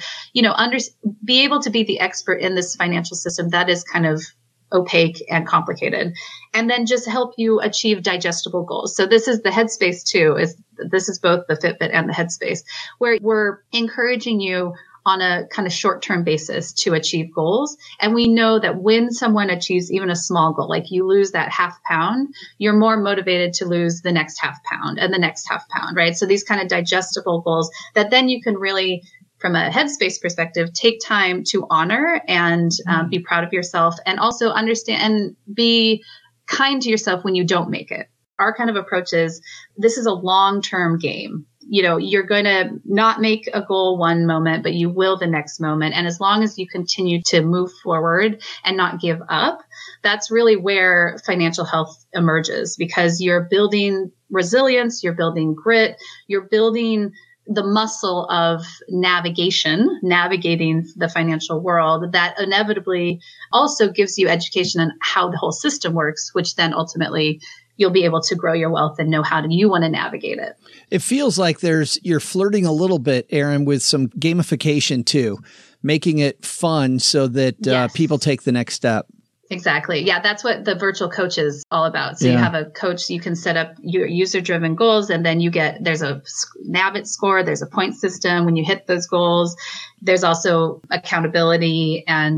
be able to be the expert in this financial system that is kind of opaque and complicated, and then just help you achieve digestible goals. So this is the Headspace too, this is both the Fitbit and the Headspace, where we're encouraging you on a kind of short-term basis to achieve goals. And we know that when someone achieves even a small goal, like you lose that half pound, you're more motivated to lose the next half pound and the next half pound, right? So these kind of digestible goals that then you can really, from a headspace perspective, take time to honor and be proud of yourself, and also understand and be kind to yourself when you don't make it. Our kind of approach is, this is a long-term game. You know, you're going to not make a goal one moment, but you will the next moment. And as long as you continue to move forward and not give up, that's really where financial health emerges, because you're building resilience, you're building grit, you're building the muscle of navigating the financial world that inevitably also gives you education on how the whole system works, which then ultimately you'll be able to grow your wealth and know how do you want to navigate it. It feels like you're flirting a little bit, Erin, with some gamification too, making it fun so that people take the next step. Exactly. Yeah, that's what the virtual coach is all about. So you have a coach, you can set up your user-driven goals, and then there's a NAVIT score, there's a point system when you hit those goals. There's also accountability and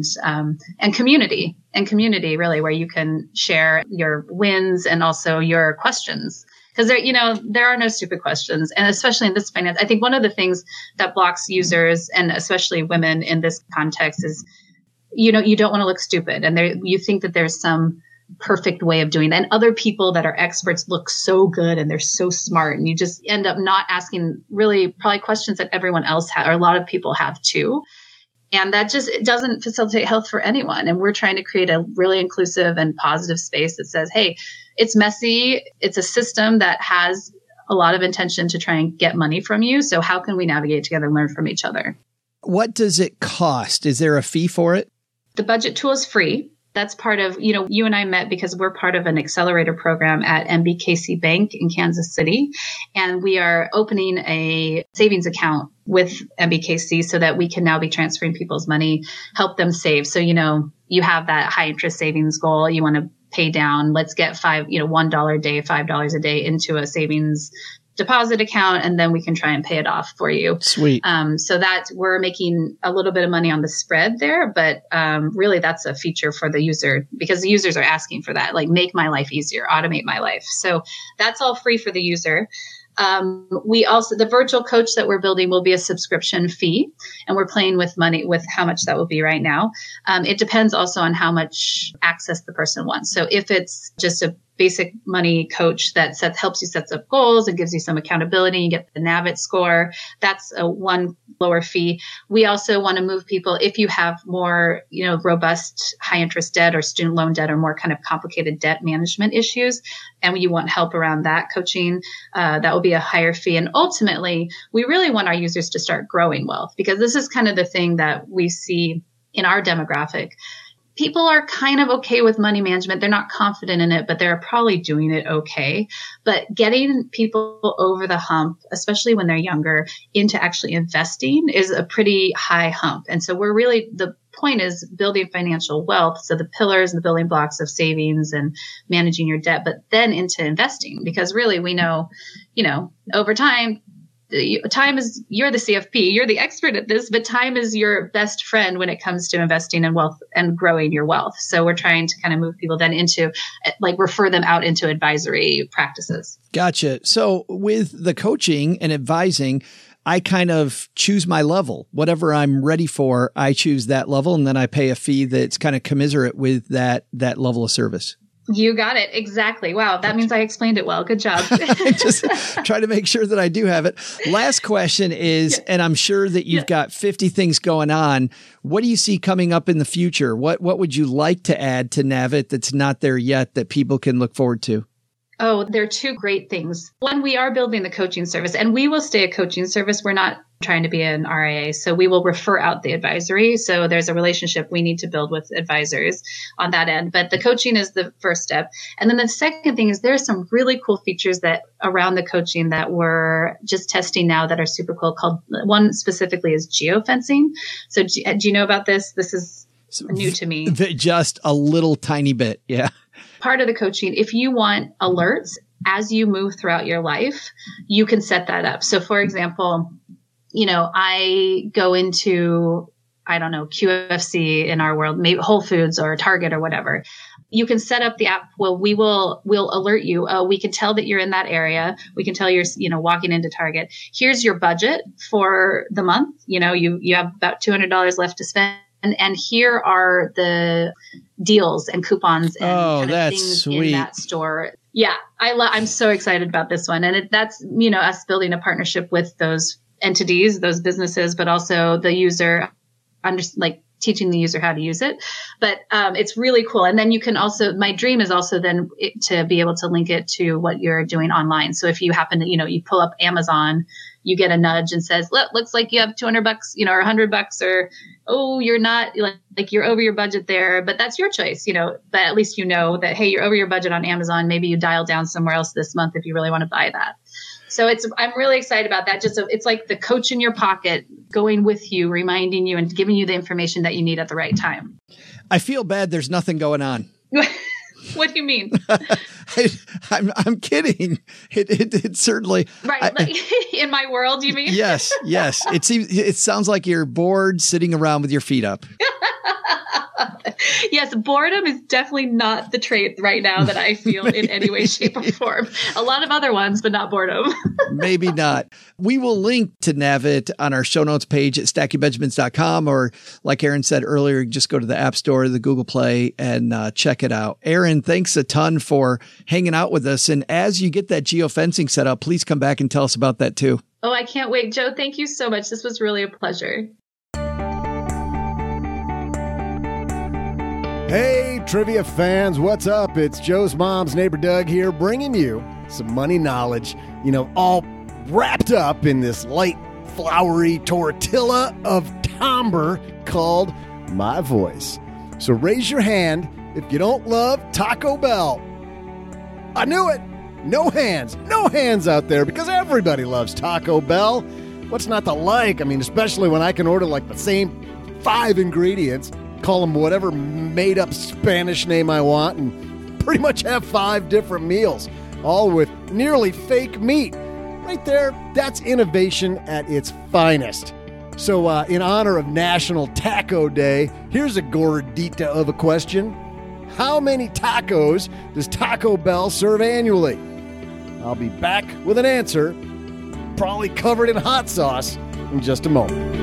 community really, where you can share your wins and also your questions. Because there are no stupid questions. And especially in this finance, I think one of the things that blocks users, and especially women in this context, is you don't want to look stupid, and you think that there's some perfect way of doing that. And other people that are experts look so good and they're so smart, and you just end up not asking really probably questions that everyone else has, or a lot of people have too. And that just, it doesn't facilitate health for anyone. And we're trying to create a really inclusive and positive space that says, hey, it's messy. It's a system that has a lot of intention to try and get money from you. So how can we navigate together and learn from each other? What does it cost? Is there a fee for it? The budget tool is free. That's part of, you and I met because we're part of an accelerator program at MBKC Bank in Kansas City. And we are opening a savings account with MBKC so that we can now be transferring people's money, help them save. So, you have that high interest savings goal. You want to pay down. Let's get $1 a day, $5 a day into a savings deposit account, and then we can try and pay it off for you. Sweet. So that we're making a little bit of money on the spread there, but really that's a feature for the user, because the users are asking for that, like make my life easier, automate my life. So that's all free for the user. We also, the virtual coach that we're building will be a subscription fee, and we're playing with money with how much that will be right now. It depends also on how much access the person wants. So if it's just a basic money coach that helps you set up goals and gives you some accountability, you get the NAVIT score, that's a one lower fee. We also want to move people, if you have more, robust high interest debt or student loan debt or more kind of complicated debt management issues, and you want help around that coaching, that will be a higher fee. And ultimately, we really want our users to start growing wealth, because this is kind of the thing that we see in our demographic. People are kind of okay with money management. They're not confident in it, but they're probably doing it okay. But getting people over the hump, especially when they're younger, into actually investing is a pretty high hump. And so the point is building financial wealth. So the pillars and the building blocks of savings and managing your debt, but then into investing, because really we know, over time, you're the CFP, you're the expert at this, but time is your best friend when it comes to investing in wealth and growing your wealth. So we're trying to kind of move people then into, refer them out into advisory practices. Gotcha. So with the coaching and advising, I kind of choose my level. Whatever I'm ready for, I choose that level, and then I pay a fee that's kind of commensurate with that level of service. You got it. Exactly. Wow. That means I explained it well. Good job. Just try to make sure that I do have it. Last question is, and I'm sure that you've got 50 things going on. What do you see coming up in the future? What would you like to add to NAVIT that's not there yet that people can look forward to? Oh, there are two great things. One, we are building the coaching service, and we will stay a coaching service. We're not trying to be an RIA, so we will refer out the advisory. So there's a relationship we need to build with advisors on that end. But the coaching is the first step. And then the second thing is there's some really cool features that around the coaching that we're just testing now that are super cool. Called one specifically is geofencing. So do you know about this? This is new to me. Just a little tiny bit. Yeah. Part of the coaching, if you want alerts as you move throughout your life, you can set that up. So for example, I go into, I don't know, QFC in our world, maybe Whole Foods or Target or whatever. You can set up the app. Well, we'll alert you. We can tell that you're in that area. We can tell you're, walking into Target. Here's your budget for the month. You have about $200 left to spend. And here are the deals and coupons and that's things sweet. in that store. Yeah, I'm so excited about this one. And that's, us building a partnership with those entities, those businesses, but also the user, teaching the user how to use it. But it's really cool. And then you can also, my dream is also then to be able to link it to what you're doing online. So if you happen to, you pull up Amazon, you get a nudge and says, look, looks like you have $200, or $100, or, oh, you're not, like you're over your budget there, but that's your choice, but at least that, hey, you're over your budget on Amazon. Maybe you dial down somewhere else this month if you really want to buy that. So I'm really excited about that. It's like the coach in your pocket going with you, reminding you and giving you the information that you need at the right time. I feel bad. There's nothing going on. What do you mean? I'm kidding. It certainly right. In my world, you mean? Yes. It sounds like you're bored sitting around with your feet up. Yes, boredom is definitely not the trait right now that I feel in any way, shape, or form. A lot of other ones, but not boredom. Maybe not. We will link to Navit on our show notes page at stackingbenjamins.com, or like Aaron said earlier, just go to the App Store, the Google Play, and check it out. Aaron, thanks a ton for hanging out with us. And as you get that geofencing set up, please come back and tell us about that too. Oh, I can't wait. Joe, thank you so much. This was really a pleasure. Hey, trivia fans, what's up? It's Joe's mom's neighbor Doug here, bringing you some money knowledge, all wrapped up in this light, flowery tortilla of timbre called my voice. So raise your hand if you don't love Taco Bell. I knew it. No hands out there, because everybody loves Taco Bell. What's not to like? I mean, especially when I can order like the same 5 ingredients, call them whatever made-up Spanish name I want, and pretty much have 5 different meals, all with nearly fake meat. Right there, that's innovation at its finest. So in honor of National Taco Day, here's a gordita of a question. How many tacos does Taco Bell serve annually? I'll be back with an answer, probably covered in hot sauce, in just a moment.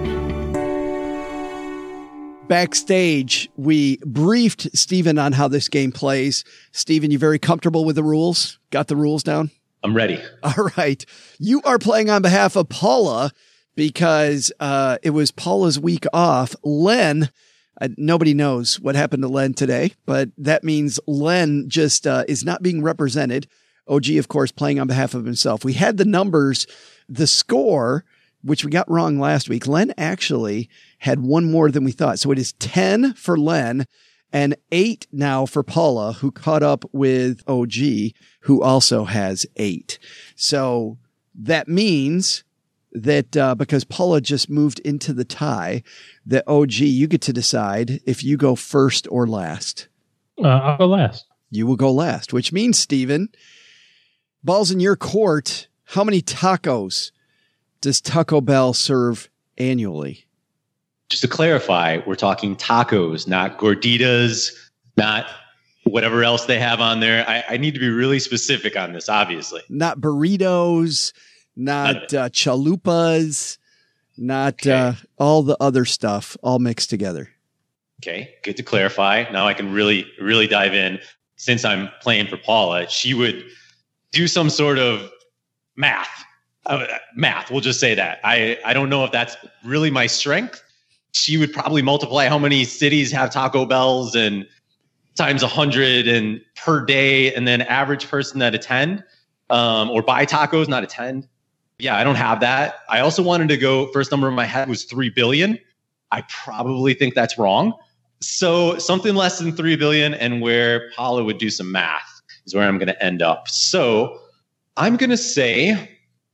Backstage, we briefed Steven on how this game plays. Steven, you very comfortable with the rules? Got the rules down? I'm ready. All right. You are playing on behalf of Paula because it was Paula's week off. Len, nobody knows what happened to Len today, but that means Len just is not being represented. OG, of course, playing on behalf of himself. We had the numbers, the score, which we got wrong last week. Len actually had one more than we thought. So it is 10 for Len and 8 now for Paula, who caught up with OG, who also has 8. So that means that because Paula just moved into the tie, that OG, you get to decide if you go first or last. I'll go last. You will go last, which means, Steven, ball's in your court. How many tacos does Taco Bell serve annually? Just to clarify, we're talking tacos, not gorditas, not whatever else they have on there. I need to be really specific on this, obviously. Not burritos, not chalupas, not all the other stuff, all mixed together. Okay, good to clarify. Now I can really, really dive in. Since I'm playing for Paula, she would do some sort of math, we'll just say that. I don't know if that's really my strength. She would probably multiply how many cities have Taco Bells and times 100 and per day, and then average person that attend or buy tacos, not attend. Yeah, I don't have that. I also wanted to go, first number in my head was 3 billion. I probably think that's wrong. So something less than 3 billion, and where Paula would do some math is where I'm going to end up. So I'm going to say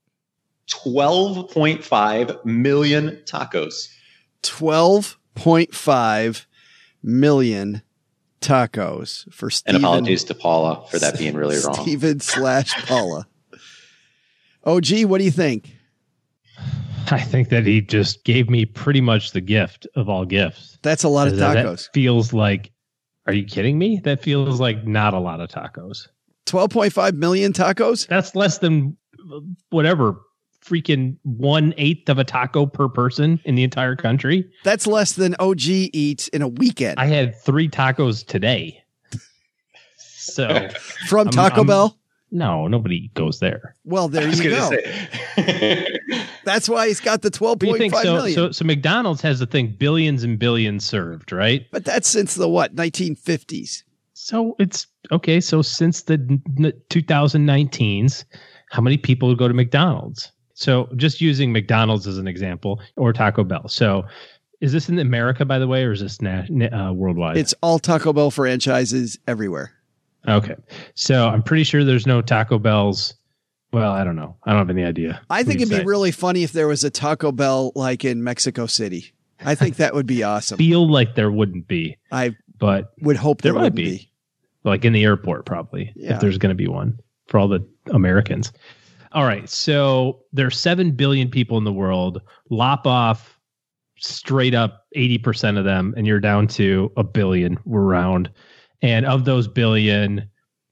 12.5 million tacos. 12.5 million tacos for Steven. And apologies to Paula for that being really wrong. Steven / Paula. OG, what do you think? I think that he just gave me pretty much the gift of all gifts. That's a lot of tacos. That feels like, are you kidding me? That feels like not a lot of tacos. 12.5 million tacos? That's less than whatever, freaking 1/8 of a taco per person in the entire country. That's less than OG eats in a weekend. I had 3 tacos today. So from Taco Bell? No, nobody goes there. Well, there you go. That's why he's got the 12.5 million. So McDonald's has the thing, billions and billions served, right? But that's since the 1950s. So it's okay. So since the 2019s, how many people go to McDonald's? So just using McDonald's as an example, or Taco Bell. So is this in America, by the way, or is this worldwide? It's all Taco Bell franchises everywhere. Okay. So I'm pretty sure there's no Taco Bells. Well, I don't know. I don't have any idea. I think it'd be really funny if there was a Taco Bell like in Mexico City. I think that would be awesome. Feel like there wouldn't be. But would hope there might would be. Like in the airport, probably, if there's going to be one for all the Americans. All right. So there's 7 billion people in the world. Lop off straight up 80% of them, and you're down to a billion. We're round. And of those billion,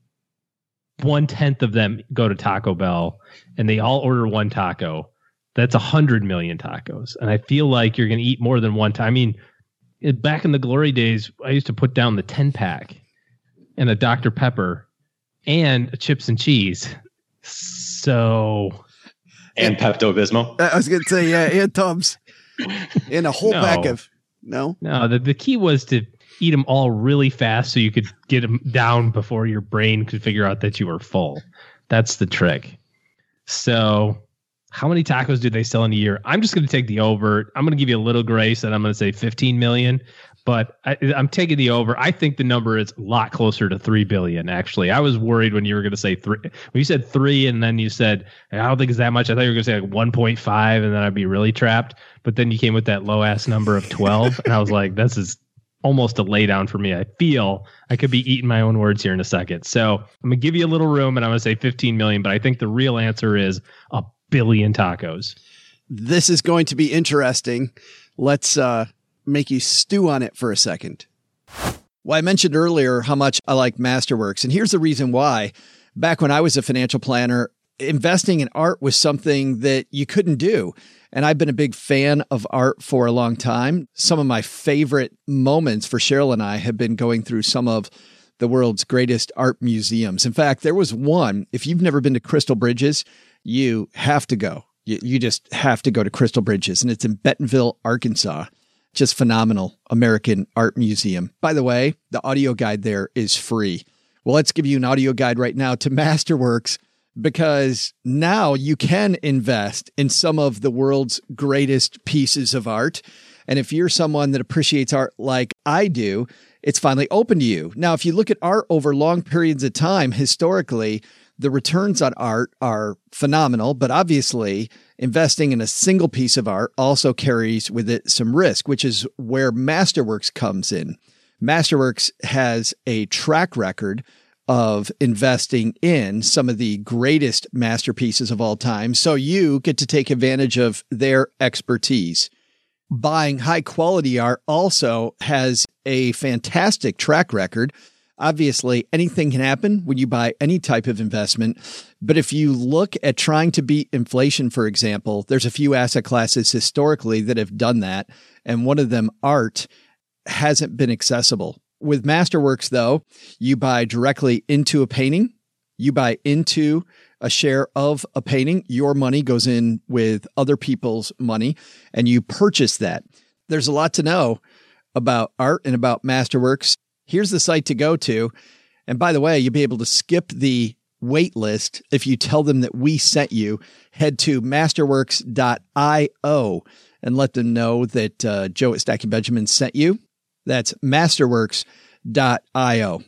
1/10 of them go to Taco Bell, and they all order one taco. That's 100 million tacos. And I feel like you're going to eat more than one time. I mean, back in the glory days, I used to put down the 10-pack and a Dr. Pepper and a chips and cheese. So. And Pepto-Bismol. I was going to say, yeah, and Tums. And a whole pack of. No, the key was to eat them all really fast so you could get them down before your brain could figure out that you were full. That's the trick. So how many tacos do they sell in a year? I'm just going to take the over. I'm going to give you a little grace and I'm going to say 15 million, but I'm taking the over. I think the number is a lot closer to 3 billion. Actually, I was worried when you were going to say 3. When you said 3 and then you said, I don't think it's that much. I thought you were going to say like 1.5 and then I'd be really trapped. But then you came with that low ass number of 12. And I was like, this is almost a lay down for me. I feel I could be eating my own words here in a second. So I'm going to give you a little room and I'm going to say 15 million, but I think the real answer is 1 billion tacos. This is going to be interesting. Let's make you stew on it for a second. Well, I mentioned earlier how much I like Masterworks, and here's the reason why. Back when I was a financial planner, investing in art was something that you couldn't do. And I've been a big fan of art for a long time. Some of my favorite moments for Cheryl and I have been going through some of the world's greatest art museums. In fact, there was one, if you've never been to Crystal Bridges, you have to go. You just have to go to Crystal Bridges, and it's in Bentonville, Arkansas. Just phenomenal American art museum. By the way, the audio guide there is free. Well, let's give you an audio guide right now to Masterworks, because now you can invest in some of the world's greatest pieces of art. And if you're someone that appreciates art like I do, it's finally open to you. Now, if you look at art over long periods of time, historically, the returns on art are phenomenal, but obviously investing in a single piece of art also carries with it some risk, which is where Masterworks comes in. Masterworks has a track record of investing in some of the greatest masterpieces of all time. So you get to take advantage of their expertise. Buying high quality art also has a fantastic track record. Obviously, anything can happen when you buy any type of investment. But if you look at trying to beat inflation, for example, there's a few asset classes historically that have done that. And one of them, art, hasn't been accessible. With Masterworks, though, you buy directly into a painting. You buy into a share of a painting. Your money goes in with other people's money, and you purchase that. There's a lot to know about art and about Masterworks. Here's the site to go to. And by the way, you'll be able to skip the wait list if you tell them that we sent you. Head to masterworks.io and let them know that Joe at Stacking Benjamin sent you. That's masterworks.io.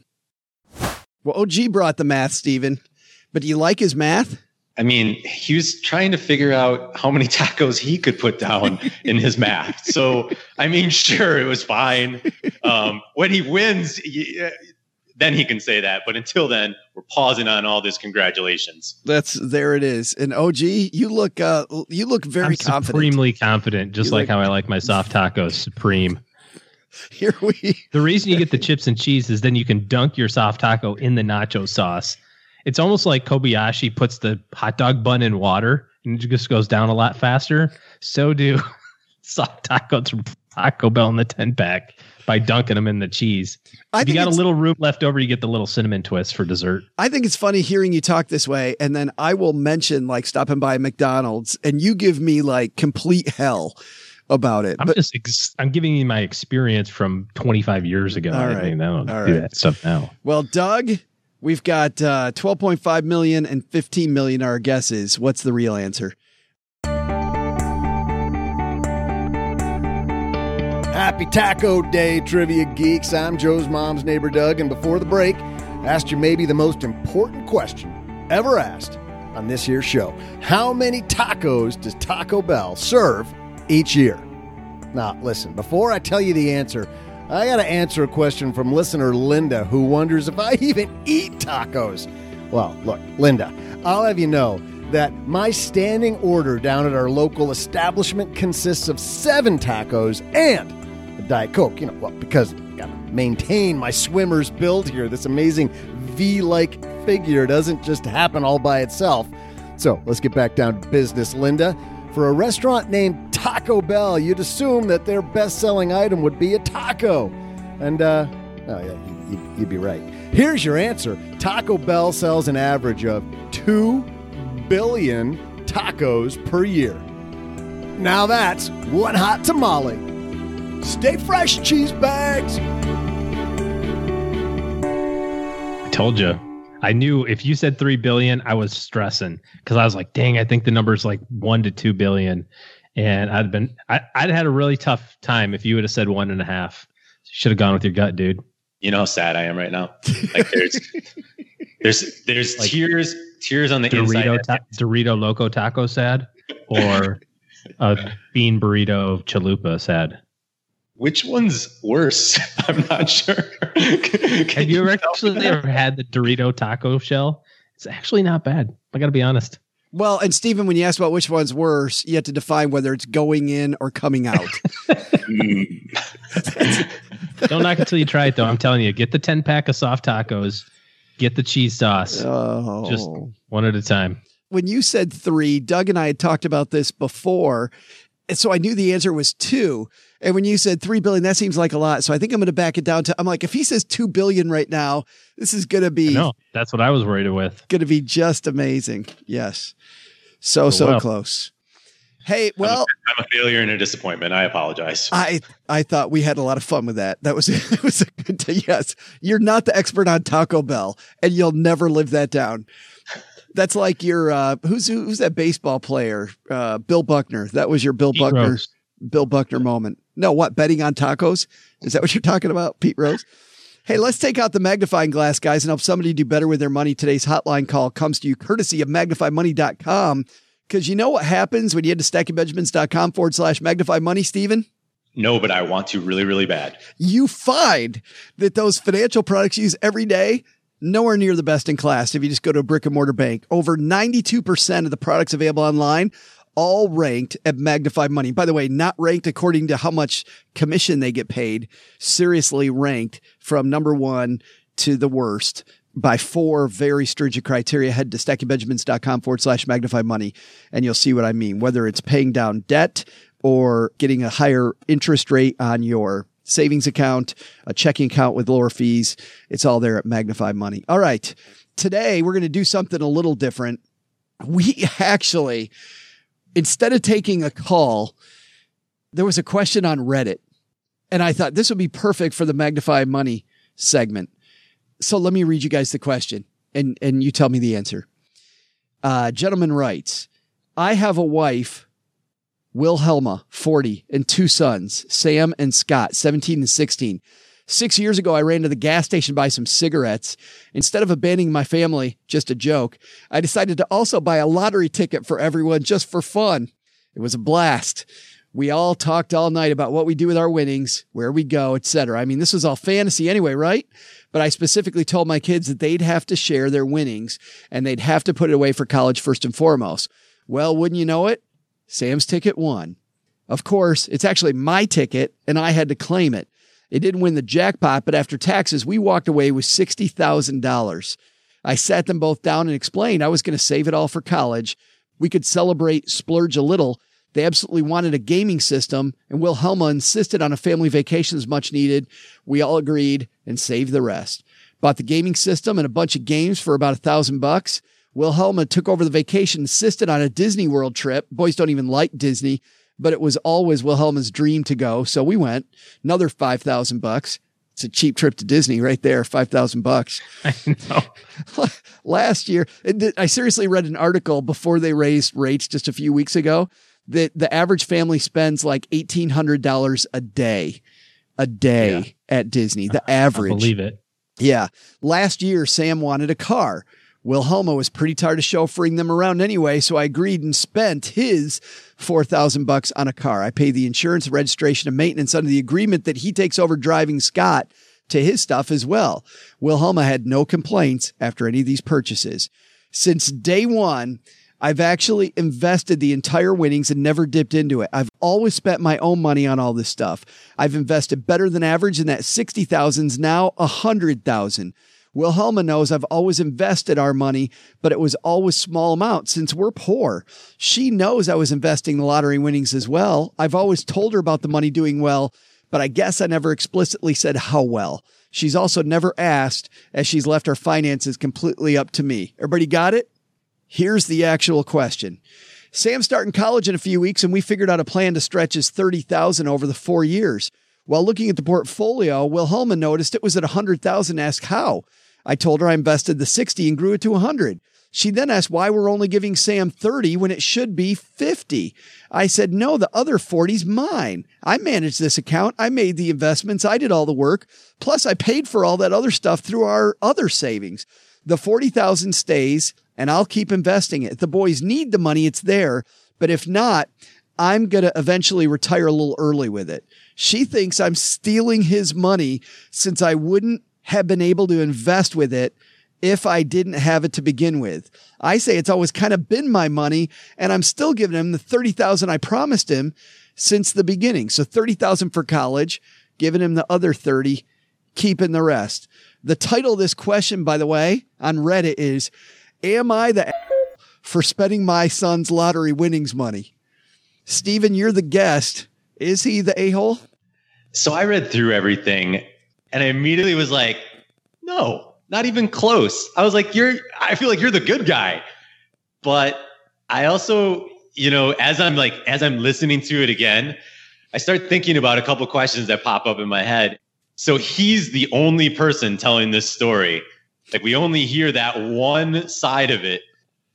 Well, OG brought the math, Stephen, but do you like his math? I mean, he was trying to figure out how many tacos he could put down in his math. So, I mean, sure, it was fine. When he wins, then he can say that. But until then, we're pausing on all this congratulations. There it is. And OG, you look very confident. Supremely confident, just like how I like my soft tacos, supreme. The reason you get the chips and cheese is then you can dunk your soft taco in the nacho sauce. It's almost like Kobayashi puts the hot dog bun in water and it just goes down a lot faster. So do soft tacos from Taco Bell in the 10-pack by dunking them in the cheese. If you got a little room left over, you get the little cinnamon twist for dessert. I think it's funny hearing you talk this way, and then I will mention like stopping by McDonald's, and you give me like complete hell about it. I'm giving you my experience from 25 years ago. All I right. don't do that stuff now. Well, Doug, we've got 12.5 million and 15 million are our guesses. What's the real answer? Happy Taco Day, Trivia Geeks. I'm Joe's mom's neighbor, Doug, and before the break, asked you maybe the most important question ever asked on this here show. How many tacos does Taco Bell serve each year? Now, listen, before I tell you the answer, I got to answer a question from listener Linda, who wonders if I even eat tacos. Well, look, Linda, I'll have you know that my standing order down at our local establishment consists of 7 tacos and a Diet Coke. Because I got to maintain my swimmer's build here. This amazing V-like figure doesn't just happen all by itself. So let's get back down to business, Linda. For a restaurant named Taco Bell, you'd assume that their best-selling item would be a taco. And, you'd be right. Here's your answer. Taco Bell sells an average of 2 billion tacos per year. Now that's one hot tamale. Stay fresh, cheese bags. I told you. I knew if you said 3 billion, I was stressing because I was like, dang, I think the number's like 1 to 2 billion. And I'd had a really tough time if you would have said 1.5. Should have gone with your gut, dude. You know how sad I am right now. Like there's like tears on the inside. Dorito Loco Taco sad, or a bean burrito chalupa sad. Which one's worse? I'm not sure. Have you ever had the Dorito taco shell? It's actually not bad. I got to be honest. Well, and Stephen, when you ask about which one's worse, you have to define whether it's going in or coming out. Don't knock it till you try it, though. I'm telling you, get the 10-pack of soft tacos, get the cheese sauce, just one at a time. When you said 3, Doug and I had talked about this before, and so I knew the answer was 2. And when you said 3 billion, that seems like a lot. So I think I'm going to back it down to, I'm like, if he says 2 billion right now, this is going to be. No, that's what I was worried with. Going to be just amazing. Yes. So close. Hey, well, I'm a failure and a disappointment. I apologize. I thought we had a lot of fun with that. It was a good day. Yes. You're not the expert on Taco Bell and you'll never live that down. That's like your, who's that baseball player? Bill Buckner. That was your Bill Buckner moment. No, what? Betting on tacos? Is that what you're talking about? Pete Rose? Hey, let's take out the magnifying glass, guys, and help somebody do better with their money. Today's hotline call comes to you courtesy of magnifymoney.com. Because you know what happens when you head to stackingbenjamins.com/magnifymoney, Stephen? No, but I want to really, really bad. You find that those financial products you use every day, nowhere near the best in class. If you just go to a brick and mortar bank, over 92% of the products available online, all ranked at Magnify Money. By the way, not ranked according to how much commission they get paid. Seriously ranked from number 1 to the worst by 4 very stringent criteria. Head to stackingbenjamins.com/magnify money and you'll see what I mean. Whether it's paying down debt or getting a higher interest rate on your savings account, a checking account with lower fees, it's all there at Magnify Money. All right. Today we're going to do something a little different. We actually, instead of taking a call, there was a question on Reddit. And I thought this would be perfect for the Magnify Money segment. So let me read you guys the question and you tell me the answer. Gentleman writes, I have a wife, Wilhelma, 40, and 2 sons, Sam and Scott, 17 and 16. 6 years ago, I ran to the gas station to buy some cigarettes. Instead of abandoning my family, just a joke, I decided to also buy a lottery ticket for everyone just for fun. It was a blast. We all talked all night about what we do with our winnings, where we go, etc. I mean, this was all fantasy anyway, right? But I specifically told my kids that they'd have to share their winnings and they'd have to put it away for college first and foremost. Well, wouldn't you know it? Sam's ticket won. Of course, it's actually my ticket and I had to claim it. It didn't win the jackpot, but after taxes, we walked away with $60,000. I sat them both down and explained I was going to save it all for college. We could celebrate, splurge a little. They absolutely wanted a gaming system, and Wilhelma insisted on a family vacation as much needed. We all agreed and saved the rest. Bought the gaming system and a bunch of games for about $1,000. Wilhelma took over the vacation, insisted on a Disney World trip. Boys don't even like Disney, but it was always Wilhelma's dream to go. So we went. Another $5,000. It's a cheap trip to Disney right there, $5,000. I know. Last year, I seriously read an article before they raised rates just a few weeks ago that the average family spends like $1,800 a day at Disney. The average. I believe it. Yeah. Last year, Sam wanted a car. Wilhelma was pretty tired of chauffeuring them around anyway, so I agreed and spent his $4,000 on a car. I paid the insurance, registration, and maintenance under the agreement that he takes over driving Scott to his stuff as well. Wilhelma had no complaints after any of these purchases. Since day one, I've actually invested the entire winnings and never dipped into it. I've always spent my own money on all this stuff. I've invested better than average, and that $60,000's now $100,000. Wilhelma knows I've always invested our money, but it was always small amounts since we're poor. She knows I was investing the lottery winnings as well. I've always told her about the money doing well, but I guess I never explicitly said how well. She's also never asked, as she's left our finances completely up to me. Everybody got it? Here's the actual question. Sam's starting college in a few weeks, and we figured out a plan to stretch his $30,000 over the 4 years. While looking at the portfolio, Wilhelma noticed it was at $100,000 and asked how. I told her I invested the $60,000 and grew it to $100,000. She then asked why we're only giving Sam $30,000 when it should be $50,000. I said, no, the other $40,000's mine. I managed this account. I made the investments. I did all the work. Plus, I paid for all that other stuff through our other savings. The $40,000 stays, and I'll keep investing it. If the boys need the money, it's there. But if not, I'm going to eventually retire a little early with it. She thinks I'm stealing his money since I wouldn't have been able to invest with it if I didn't have it to begin with. I say it's always kind of been my money, and I'm still giving him the $30,000 I promised him since the beginning. So $30,000 for college, giving him the other $30,000, keeping the rest. The title of this question, by the way, on Reddit is, am I the for spending my son's lottery winnings money? Steven, you're the guest. Is he the a-hole? So I read through everything and I immediately was like, no, not even close. I was like, I feel like you're the good guy. But I also, as I'm listening to it again, I start thinking about a couple questions that pop up in my head. So he's the only person telling this story. Like, we only hear that one side of it.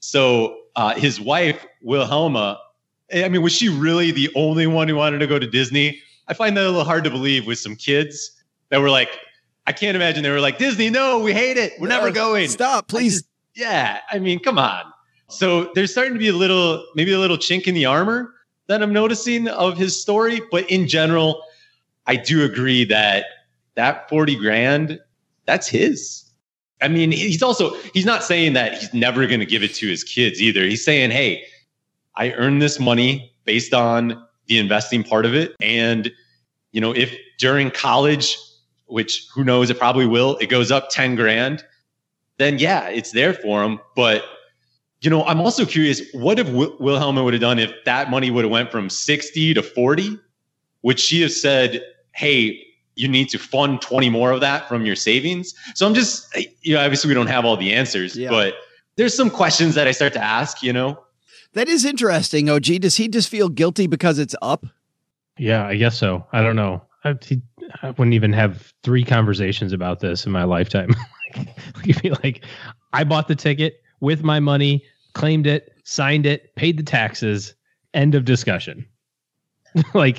So his wife, Wilhelma, was she really the only one who wanted to go to Disney? I find that a little hard to believe with some kids that were like, I can't imagine they were like, Disney, no, we hate it. We're never going. Stop, please. Come on. So there's starting to be maybe a little chink in the armor that I'm noticing of his story. But in general, I do agree that $40,000, that's his. I mean, he's not saying that he's never going to give it to his kids either. He's saying, hey, I earned this money based on the investing part of it. And, if during college, which who knows, it probably will, it goes up $10,000, then yeah, it's there for him. But, I'm also curious, what if Wilhelma would have done if that money would have went from 60 to 40? Would she have said, hey, you need to fund 20 more of that from your savings? So I'm just, obviously we don't have all the answers, but there's some questions that I start to ask, That is interesting, OG. Does he just feel guilty because it's up? Yeah, I guess so. I don't know. I wouldn't even have 3 conversations about this in my lifetime. You'd be like, I bought the ticket with my money, claimed it, signed it, paid the taxes, end of discussion. What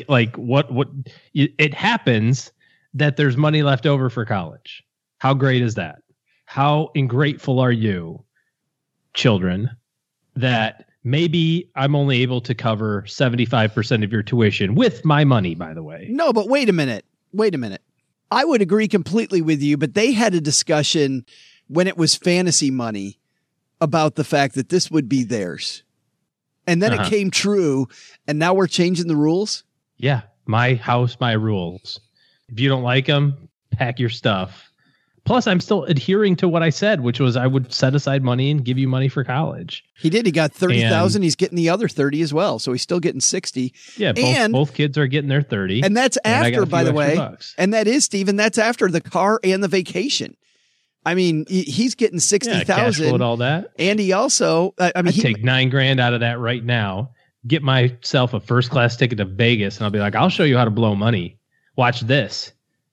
it happens that there's money left over for college. How great is that? How ungrateful are you, children, that maybe I'm only able to cover 75% of your tuition with my money, by the way. No, but wait a minute. I would agree completely with you, but they had a discussion when it was fantasy money about the fact that this would be theirs. And then it came true, and now we're changing the rules? Yeah. My house, my rules. If you don't like them, pack your stuff. Plus, I'm still adhering to what I said, which was I would set aside money and give you money for college. He did. He got 30,000. He's getting the other 30 as well. So he's still getting 60. Yeah, both kids are getting their 30. And that's after, by the way. Bucks. And that is, Stephen, that's after the car and the vacation. I mean, he's getting 60,000. Yeah, all that. And he also, I'd take $9,000 out of that right now, get myself a first class ticket to Vegas, and I'll be like, I'll show you how to blow money. Watch this.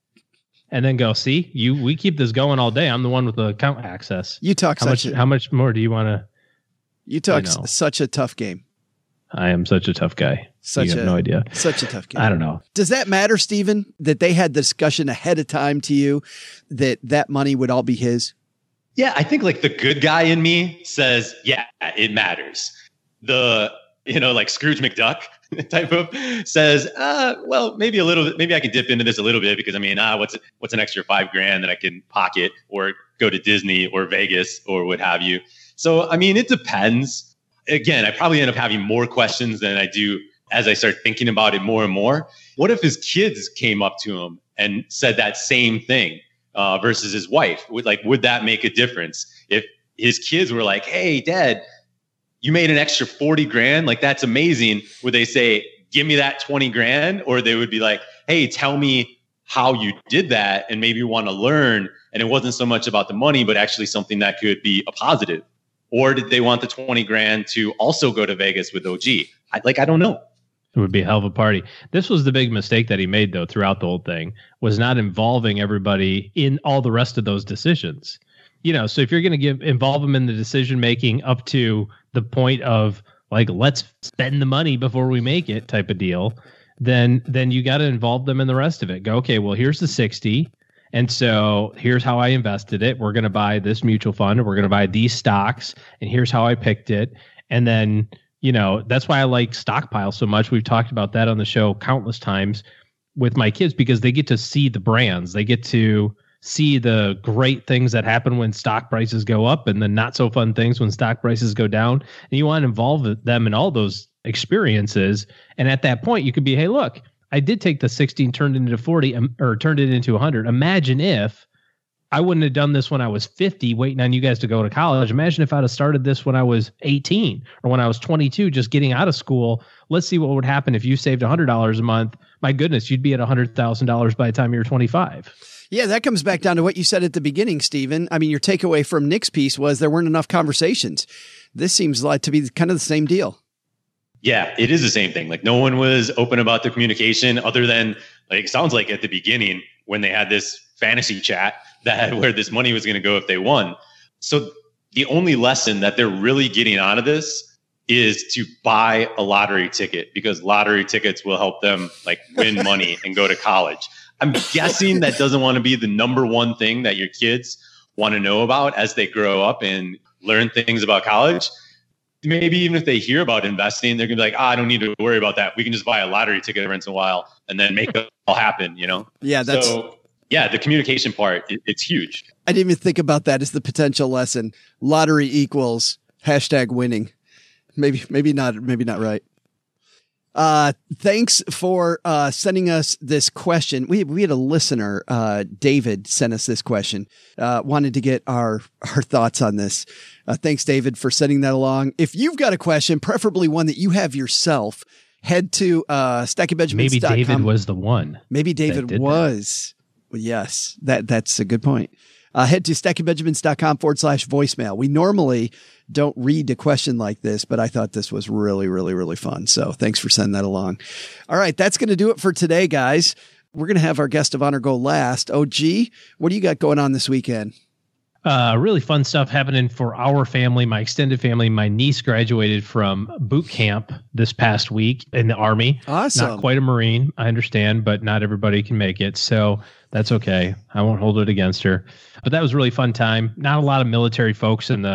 And then go, see, we keep this going all day. I'm the one with the account access. You talk how much more do you want to? You talk such a tough game. I am such a tough guy. You have no idea. Such a tough game. I don't know. Does that matter, Stephen, that they had the discussion ahead of time to you that money would all be his? Yeah, I think like the good guy in me says, yeah, it matters. The, like Scrooge McDuck type of says, well, maybe a little bit, maybe I can dip into this a little bit because I mean, what's an extra $5,000 that I can pocket or go to Disney or Vegas or what have you. So, I mean, it depends. Again, I probably end up having more questions than I do as I start thinking about it more and more. What if his kids came up to him and said that same thing versus his wife? Would that make a difference? If his kids were like, hey, Dad, you made an extra $40,000. Like, that's amazing. Would they say, give me that $20,000? Or they would be like, hey, tell me how you did that. And maybe you want to learn. And it wasn't so much about the money, but actually something that could be a positive. Or did they want the $20,000 to also go to Vegas with OG? I don't know. It would be a hell of a party. This was the big mistake that he made, though, throughout the whole thing, was not involving everybody in all the rest of those decisions. So if you're going to involve them in the decision making up to the point of like, let's spend the money before we make it type of deal, then you got to involve them in the rest of it. Go, okay, well, here's the 60. And so here's how I invested it. We're going to buy this mutual fund, or we're going to buy these stocks. And here's how I picked it. And then, that's why I like Stockpile so much. We've talked about that on the show countless times with my kids, because they get to see the brands. They get to see the great things that happen when stock prices go up and the not so fun things when stock prices go down. And you want to involve them in all those experiences. And at that point, you could be, hey, look, I did take the 16, turned it into 40, or turned it into 100. Imagine if I wouldn't have done this when I was 50, waiting on you guys to go to college. Imagine if I'd have started this when I was 18 or when I was 22, just getting out of school. Let's see what would happen if you saved $100 a month. My goodness, you'd be at $100,000 by the time you're 25. Yeah, that comes back down to what you said at the beginning, Stephen. I mean, your takeaway from Nick's piece was there weren't enough conversations. This seems like to be kind of the same deal. Yeah, it is the same thing. Like, no one was open about the communication other than, like, it sounds like at the beginning when they had this fantasy chat that where this money was going to go if they won. So the only lesson that they're really getting out of this is to buy a lottery ticket, because lottery tickets will help them like win money and go to college. I'm guessing that doesn't want to be the number one thing that your kids want to know about as they grow up and learn things about college. Maybe even if they hear about investing, they're going to be like, I don't need to worry about that. We can just buy a lottery ticket every once in a while and then make it all happen, Yeah, the communication part, it's huge. I didn't even think about that as the potential lesson. Lottery equals #winning. Maybe not right. Thanks for sending us this question. We had a listener, David, sent us this question. Wanted to get our thoughts on this. Thanks, David, for sending that along. If you've got a question, preferably one that you have yourself, head to stackingbenjamins.com. Maybe David was the one. Maybe David was. Well, yes, that's a good point. Head to stackingbenjamins.com/voicemail. We normally don't read a question like this, but I thought this was really, really, really fun. So thanks for sending that along. All right. That's going to do it for today, guys. We're going to have our guest of honor go last. OG, what do you got going on this weekend? Really fun stuff happening for our family, my extended family. My niece graduated from boot camp this past week in the Army. Awesome. Not quite a Marine, I understand, but not everybody can make it. So that's okay. I won't hold it against her. But that was a really fun time. Not a lot of military folks in the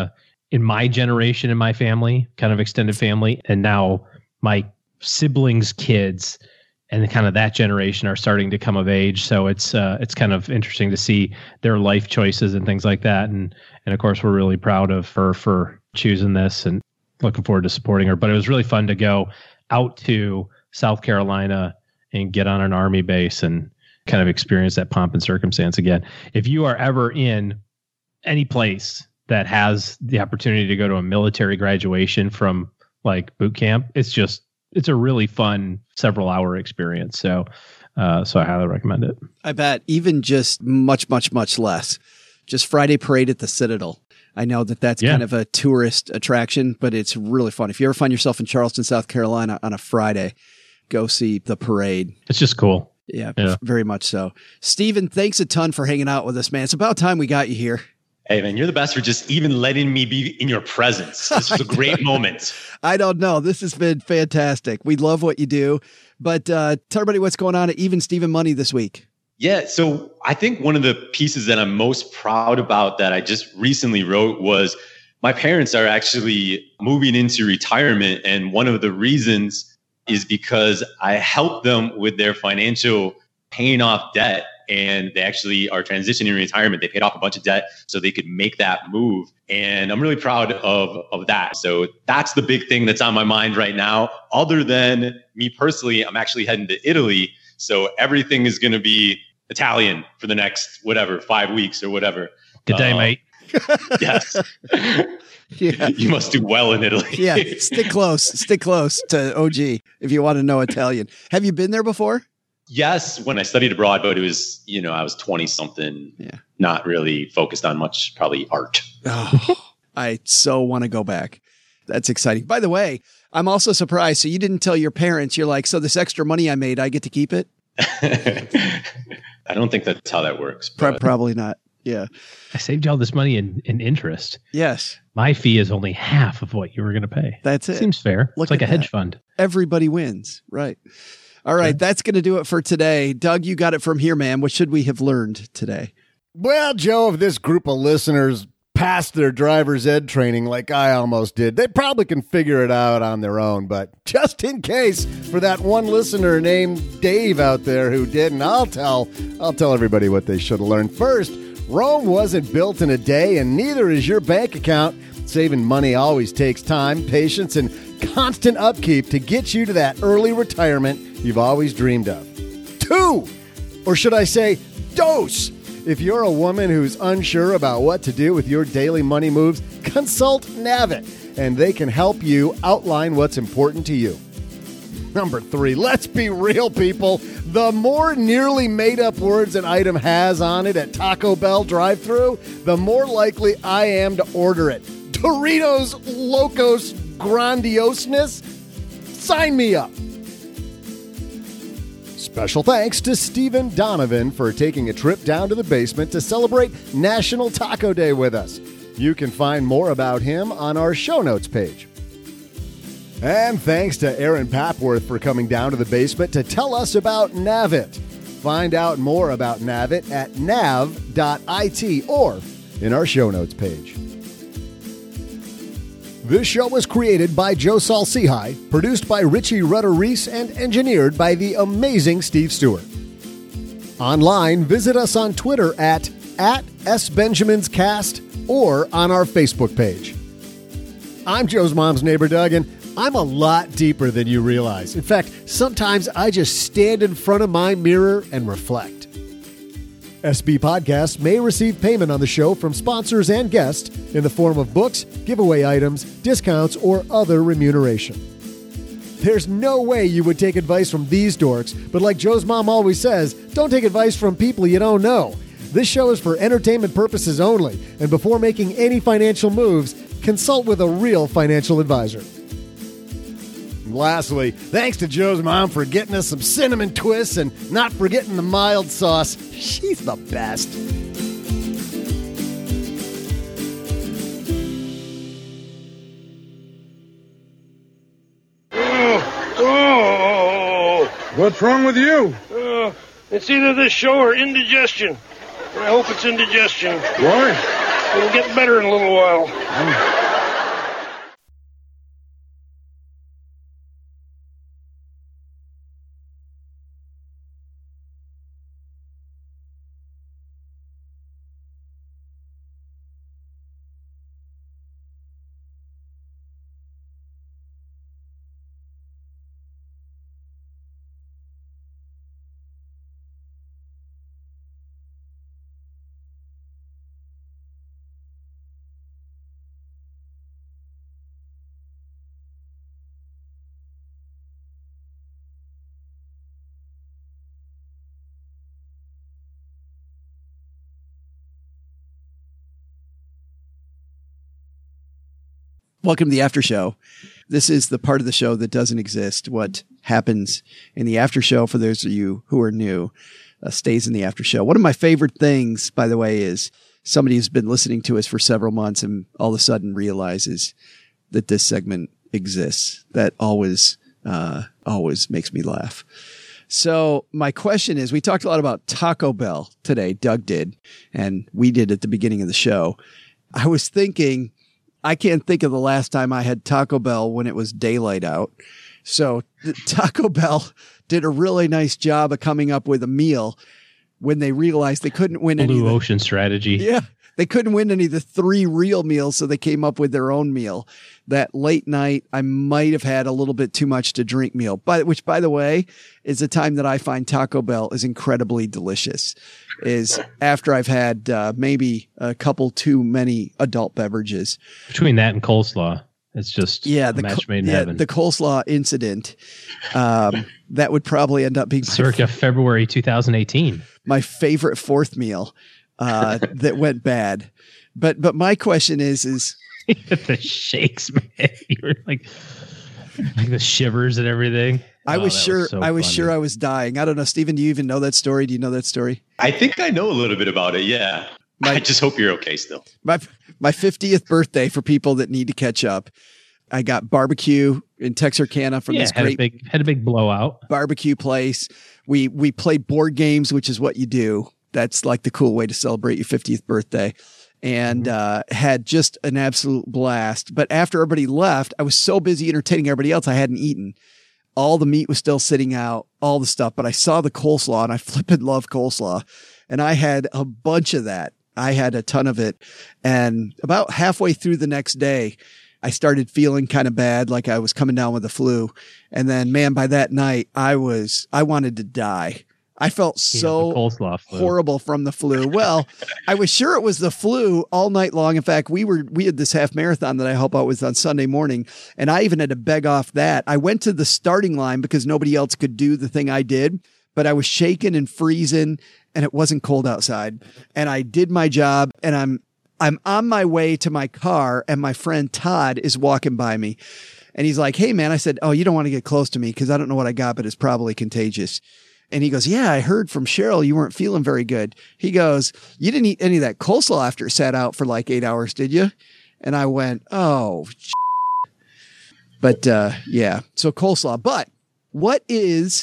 in my generation, in my family, kind of extended family, and now my siblings' kids and kind of that generation are starting to come of age. So it's kind of interesting to see their life choices and things like that. And of course, we're really proud of her for choosing this and looking forward to supporting her. But it was really fun to go out to South Carolina and get on an Army base and kind of experience that pomp and circumstance again. If you are ever in any place that has the opportunity to go to a military graduation from like boot camp, it's a really fun several hour experience. So I highly recommend it. I bet even just much, much, much less. Just Friday parade at the Citadel. I know that's kind of a tourist attraction, but it's really fun. If you ever find yourself in Charleston, South Carolina on a Friday, go see the parade. It's just cool. Yeah, very much so. Steven, thanks a ton for hanging out with us, man. It's about time we got you here. Hey, man, you're the best for just even letting me be in your presence. This was a great moment. I don't know. This has been fantastic. We love what you do. But tell everybody what's going on at Even Steven Money this week. Yeah, so I think one of the pieces that I'm most proud about that I just recently wrote was my parents are actually moving into retirement. And one of the reasons is because I helped them with their financial paying off debt. And they actually are transitioning in retirement. They paid off a bunch of debt so they could make that move. And I'm really proud of that. So that's the big thing that's on my mind right now. Other than me personally, I'm actually heading to Italy. So everything is going to be Italian for the next, 5 weeks or whatever. Good day, mate. Yes. Yeah. You must do well in Italy. Yeah. Stick close to OG if you want to know Italian. Have you been there before? Yes, when I studied abroad, but it was, I was 20 something, not really focused on much, probably art. Oh, I so want to go back. That's exciting. By the way, I'm also surprised. So you didn't tell your parents, you're like, so this extra money I made, I get to keep it? I don't think that's how that works. Probably not. Yeah. I saved you all this money in interest. Yes. My fee is only half of what you were going to pay. That's it. Seems fair. It's like a hedge fund. Everybody wins. Right. All right, that's going to do it for today. Doug, you got it from here, man. What should we have learned today? Well, Joe, if this group of listeners passed their driver's ed training like I almost did, they probably can figure it out on their own. But just in case, for that one listener named Dave out there who didn't, I'll tell everybody what they should have learned. First, Rome wasn't built in a day, and neither is your bank account. Saving money always takes time, patience, and constant upkeep to get you to that early retirement you've always dreamed of. 2, or should I say, dose. If you're a woman who's unsure about what to do with your daily money moves, consult Navit, and they can help you outline what's important to you. Number 3, let's be real, people. The more nearly made-up words an item has on it at Taco Bell drive-thru, the more likely I am to order it. Doritos Locos Grandioseness? Sign me up. Special thanks to Stephen Donovan for taking a trip down to the basement to celebrate National Taco Day with us. You can find more about him on our show notes page. And thanks to Aaron Papworth for coming down to the basement to tell us about Navit. Find out more about Navit at nav.it or in our show notes page. This show was created by Joe Saul-Sehy, produced by Richie Rutter-Reese, and engineered by the amazing Steve Stewart. Online, visit us on Twitter at SBenjaminsCast or on our Facebook page. I'm Joe's mom's neighbor, Doug, and I'm a lot deeper than you realize. In fact, sometimes I just stand in front of my mirror and reflect. SB Podcasts may receive payment on the show from sponsors and guests in the form of books, giveaway items, discounts, or other remuneration. There's no way you would take advice from these dorks, but like Joe's mom always says, don't take advice from people you don't know. This show is for entertainment purposes only, and before making any financial moves, consult with a real financial advisor. And lastly, thanks to Joe's mom for getting us some cinnamon twists and not forgetting the mild sauce. She's the best. What's wrong with you? It's either this show or indigestion. I hope it's indigestion. Why? It'll get better in a little while. Welcome to the after show. This is the part of the show that doesn't exist. What happens in the after show, for those of you who are new, stays in the after show. One of my favorite things, by the way, is somebody who's been listening to us for several months and all of a sudden realizes that this segment exists. That always makes me laugh. So my question is, we talked a lot about Taco Bell today. Doug did, and we did at the beginning of the show. I was thinking, I can't think of the last time I had Taco Bell when it was daylight out. So Taco Bell did a really nice job of coming up with a meal when they realized they couldn't win any. Blue Ocean strategy. Yeah. They couldn't win any of the 3 real meals, so they came up with their own meal. That late night, I might have had a little bit too much to drink meal, which, by the way, is a time that I find Taco Bell is incredibly delicious, is after I've had maybe a couple too many adult beverages. Between that and coleslaw, it's just a match made in heaven. The coleslaw incident, that would probably end up being circa February 2018. My favorite 4th meal. That went bad. But my question is the shakes, man. You were like the shivers and everything. I was sure I was dying. I don't know, Stephen, do you even know that story? Do you know that story? I think I know a little bit about it. Yeah. I just hope you're okay still. My 50th birthday, for people that need to catch up, I got barbecue in Texarkana from this great had a big blowout barbecue place. We played board games, which is what you do. That's like the cool way to celebrate your 50th birthday, and had just an absolute blast. But after everybody left, I was so busy entertaining everybody else, I hadn't eaten. All the meat was still sitting out, all the stuff. But I saw the coleslaw, and I flippin' love coleslaw. And I had a bunch of that. I had a ton of it. And about halfway through the next day, I started feeling kind of bad, like I was coming down with the flu. And then, man, by that night, I wanted to die. I felt so horrible from the flu. Well, I was sure it was the flu all night long. In fact, we had this half marathon that I help out with on Sunday morning, and I even had to beg off that. I went to the starting line because nobody else could do the thing I did, but I was shaking and freezing, and it wasn't cold outside. And I did my job, and I'm on my way to my car, and my friend Todd is walking by me, and he's like, "Hey, man," I said, "Oh, you don't want to get close to me because I don't know what I got, but it's probably contagious." And he goes, "Yeah, I heard from Cheryl you weren't feeling very good." He goes, "You didn't eat any of that coleslaw after it sat out for like 8 hours, did you?" And I went, "Oh, shit." But yeah, so coleslaw. But what is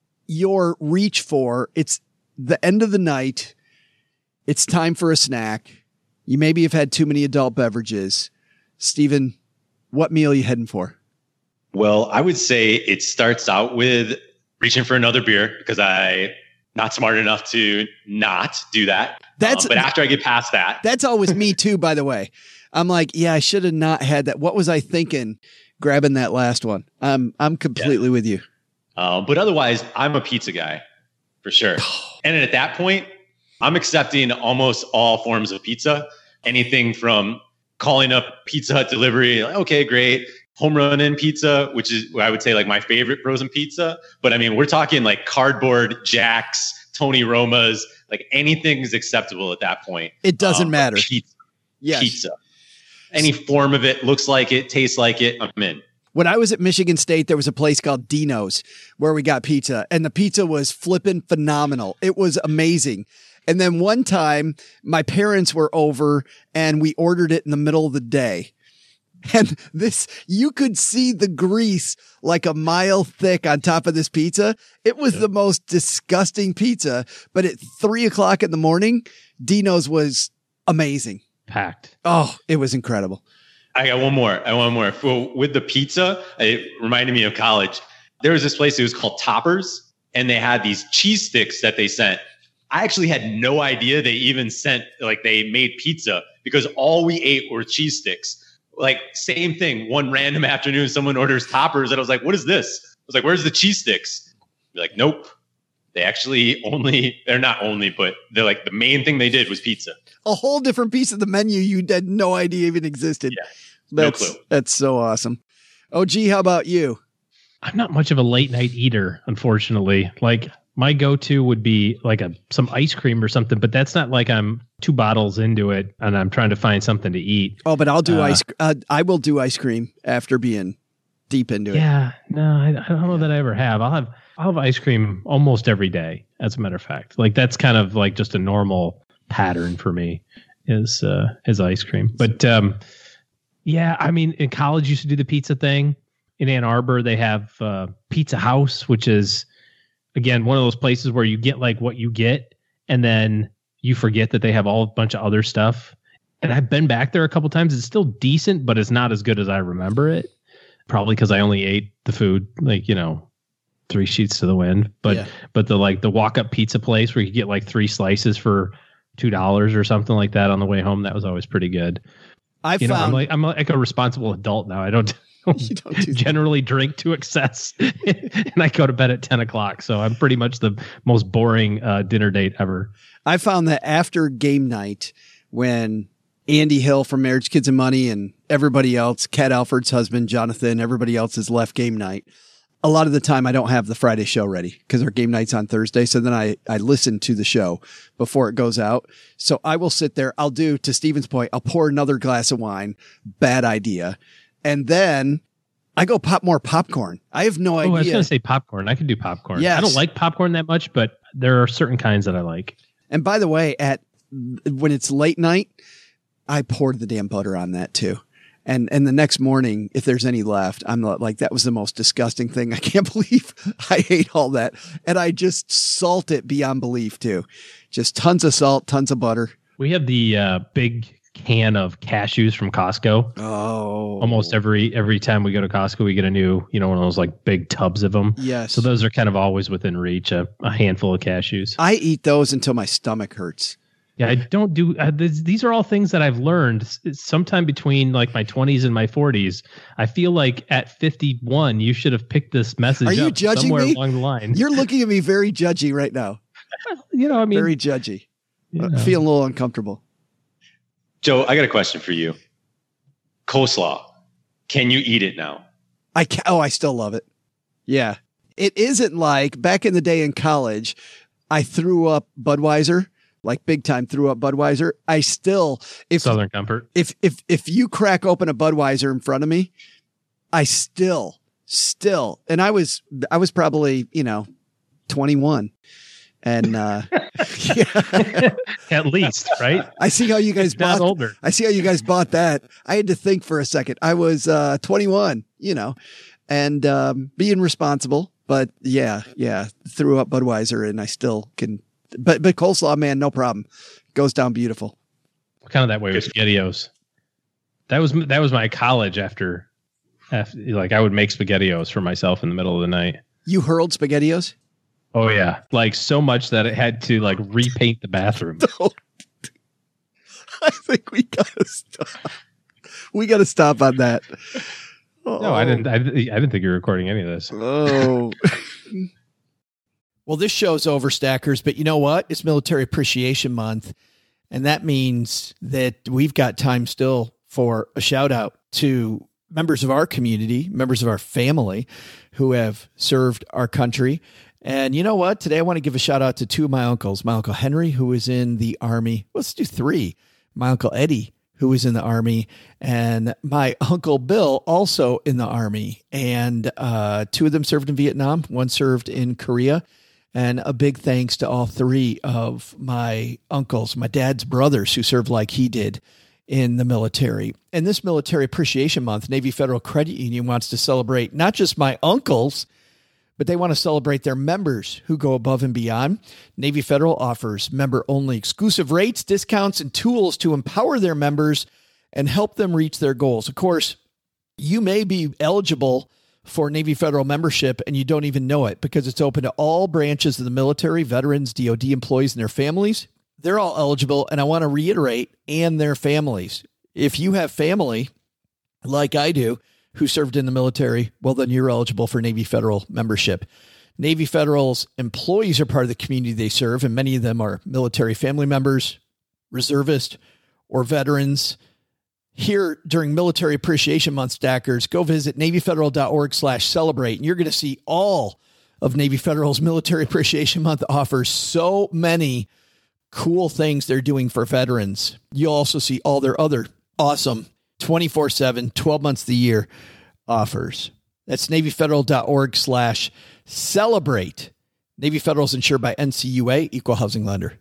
your reach for? It's the end of the night. It's time for a snack. You maybe have had too many adult beverages. Stephen, what meal are you heading for? Well, I would say it starts out with reaching for another beer because I'm not smart enough to not do that. But after I get past that, that's always me too, by the way. I'm like, yeah, I should have not had that. What was I thinking grabbing that last one? I'm completely with you. But otherwise, I'm a pizza guy for sure. And at that point, I'm accepting almost all forms of pizza. Anything from calling up Pizza Hut delivery, like, okay, great. Home Run In pizza, which is, I would say, like my favorite frozen pizza. But I mean, we're talking like cardboard Jacks, Tony Roma's, like anything is acceptable at that point. It doesn't matter. Pizza. Any form of it, looks like it, tastes like it, I'm in. When I was at Michigan State, there was a place called Dino's where we got pizza, and the pizza was flippin' phenomenal. It was amazing. And then one time my parents were over and we ordered it in the middle of the day. And you could see the grease like a mile thick on top of this pizza. It was the most disgusting pizza, but at 3:00 in the morning, Dino's was amazing. Packed. Oh, it was incredible. I got one more. Well, with the pizza, it reminded me of college. There was this place, it was called Toppers, and they had these cheese sticks that they sent. I actually had no idea they even sent, like they made pizza because all we ate were cheese sticks. Like same thing. One random afternoon, someone orders Toppers and I was like, what is this? I was like, where's the cheese sticks? They're like, nope. They actually they're not only, but they're like the main thing they did was pizza. A whole different piece of the menu you had no idea even existed. Yeah, no clue. That's so awesome. Oh, gee, how about you? I'm not much of a late night eater, unfortunately. Like my go-to would be like some ice cream or something, but that's not like I'm 2 bottles into it and I'm trying to find something to eat. Oh, but I'll do I will do ice cream after being deep into it. Yeah, no, I don't know that I ever have. I'll have ice cream almost every day. As a matter of fact, like that's kind of like just a normal pattern for me is ice cream. But yeah, I mean, in college used to do the pizza thing. In Ann Arbor, they have Pizza House, which is, again, one of those places where you get like what you get, and then you forget that they have a bunch of other stuff. And I've been back there a couple times. It's still decent, but it's not as good as I remember it. Probably because I only ate the food, like, 3 sheets to the wind. But the walk-up pizza place where you get like 3 slices for $2 or something like that on the way home, that was always pretty good. I'm like a responsible adult now. I don't generally drink to excess, and I go to bed at 10 o'clock. So I'm pretty much the most boring dinner date ever. I found that after game night, when Andy Hill from Marriage, Kids, and Money and everybody else, Kat Alford's husband, Jonathan, everybody else has left game night. A lot of the time I don't have the Friday show ready because our game night's on Thursday. So then I listen to the show before it goes out. So I will sit there. I'll do, to Steven's point, I'll pour another glass of wine. Bad idea. And then I go pop more popcorn. I have no idea. I was going to say popcorn. I could do popcorn. Yes. I don't like popcorn that much, but there are certain kinds that I like. And by the way, when it's late night, I poured the damn butter on that too. And the next morning, if there's any left, I'm like, that was the most disgusting thing. I can't believe I ate all that. And I just salt it beyond belief too. Just tons of salt, tons of butter. We have the big can of cashews from Costco. Oh, almost every time we go to Costco, we get a new, one of those like big tubs of them. Yes. So those are kind of always within reach, a handful of cashews. I eat those until my stomach hurts. Yeah, I don't do these are all things that I've learned sometime between like my 20s and my 40s. I feel like at 51, you should have picked this message Are you up judging somewhere me? along the line. You're looking at me very judgy right now. Very judgy. I feel a little uncomfortable. Joe, I got a question for you. Coleslaw. Can you eat it now? I can. Oh, I still love it. Yeah. It isn't like back in the day in college, I threw up Budweiser. Like big time threw up Budweiser. I still, Southern Comfort. If you crack open a Budweiser in front of me, I still, and I was probably, 21 and, yeah. At least, right? I see how you guys bought older. I see how you guys bought that. I had to think for a second. I was, 21, and, being responsible, but yeah. Threw up Budweiser and I still can. But coleslaw, man, no problem. Goes down beautiful. Kind of that way with SpaghettiOs. That was my college after like I would make SpaghettiOs for myself in the middle of the night. You hurled SpaghettiOs? Oh yeah, like so much that it had to like repaint the bathroom. I think we gotta stop. We gotta stop on that. No, I didn't think you were recording any of this. Oh. Well, this show's over, Stackers, but you know what? It's Military Appreciation Month, and that means that we've got time still for a shout out to members of our community, members of our family who have served our country. And you know what? Today I want to give a shout out to 2 of my uncles. My Uncle Henry, who was in the Army. Let's do 3. My Uncle Eddie, who was in the Army, and my Uncle Bill, also in the Army. And 2 of them served in Vietnam. 1 served in Korea. And a big thanks to all 3 of my uncles, my dad's brothers, who served like he did in the military. And this Military Appreciation Month, Navy Federal Credit Union wants to celebrate not just my uncles, but they want to celebrate their members who go above and beyond. Navy Federal offers member-only exclusive rates, discounts, and tools to empower their members and help them reach their goals. Of course, you may be eligible for Navy Federal membership, and you don't even know it because it's open to all branches of the military, veterans, DOD employees, and their families. They're all eligible, and I want to reiterate, and their families. If you have family, like I do, who served in the military, well, then you're eligible for Navy Federal membership. Navy Federal's employees are part of the community they serve, and many of them are military family members, reservists, or veterans. Here during Military Appreciation Month, Stackers, go visit NavyFederal.org/celebrate, and you're going to see all of Navy Federal's Military Appreciation Month offers. So many cool things they're doing for veterans. You'll also see all their other awesome 24/7, 12 months of the year offers. That's NavyFederal.org/celebrate. Navy Federal is insured by NCUA, Equal Housing Lender.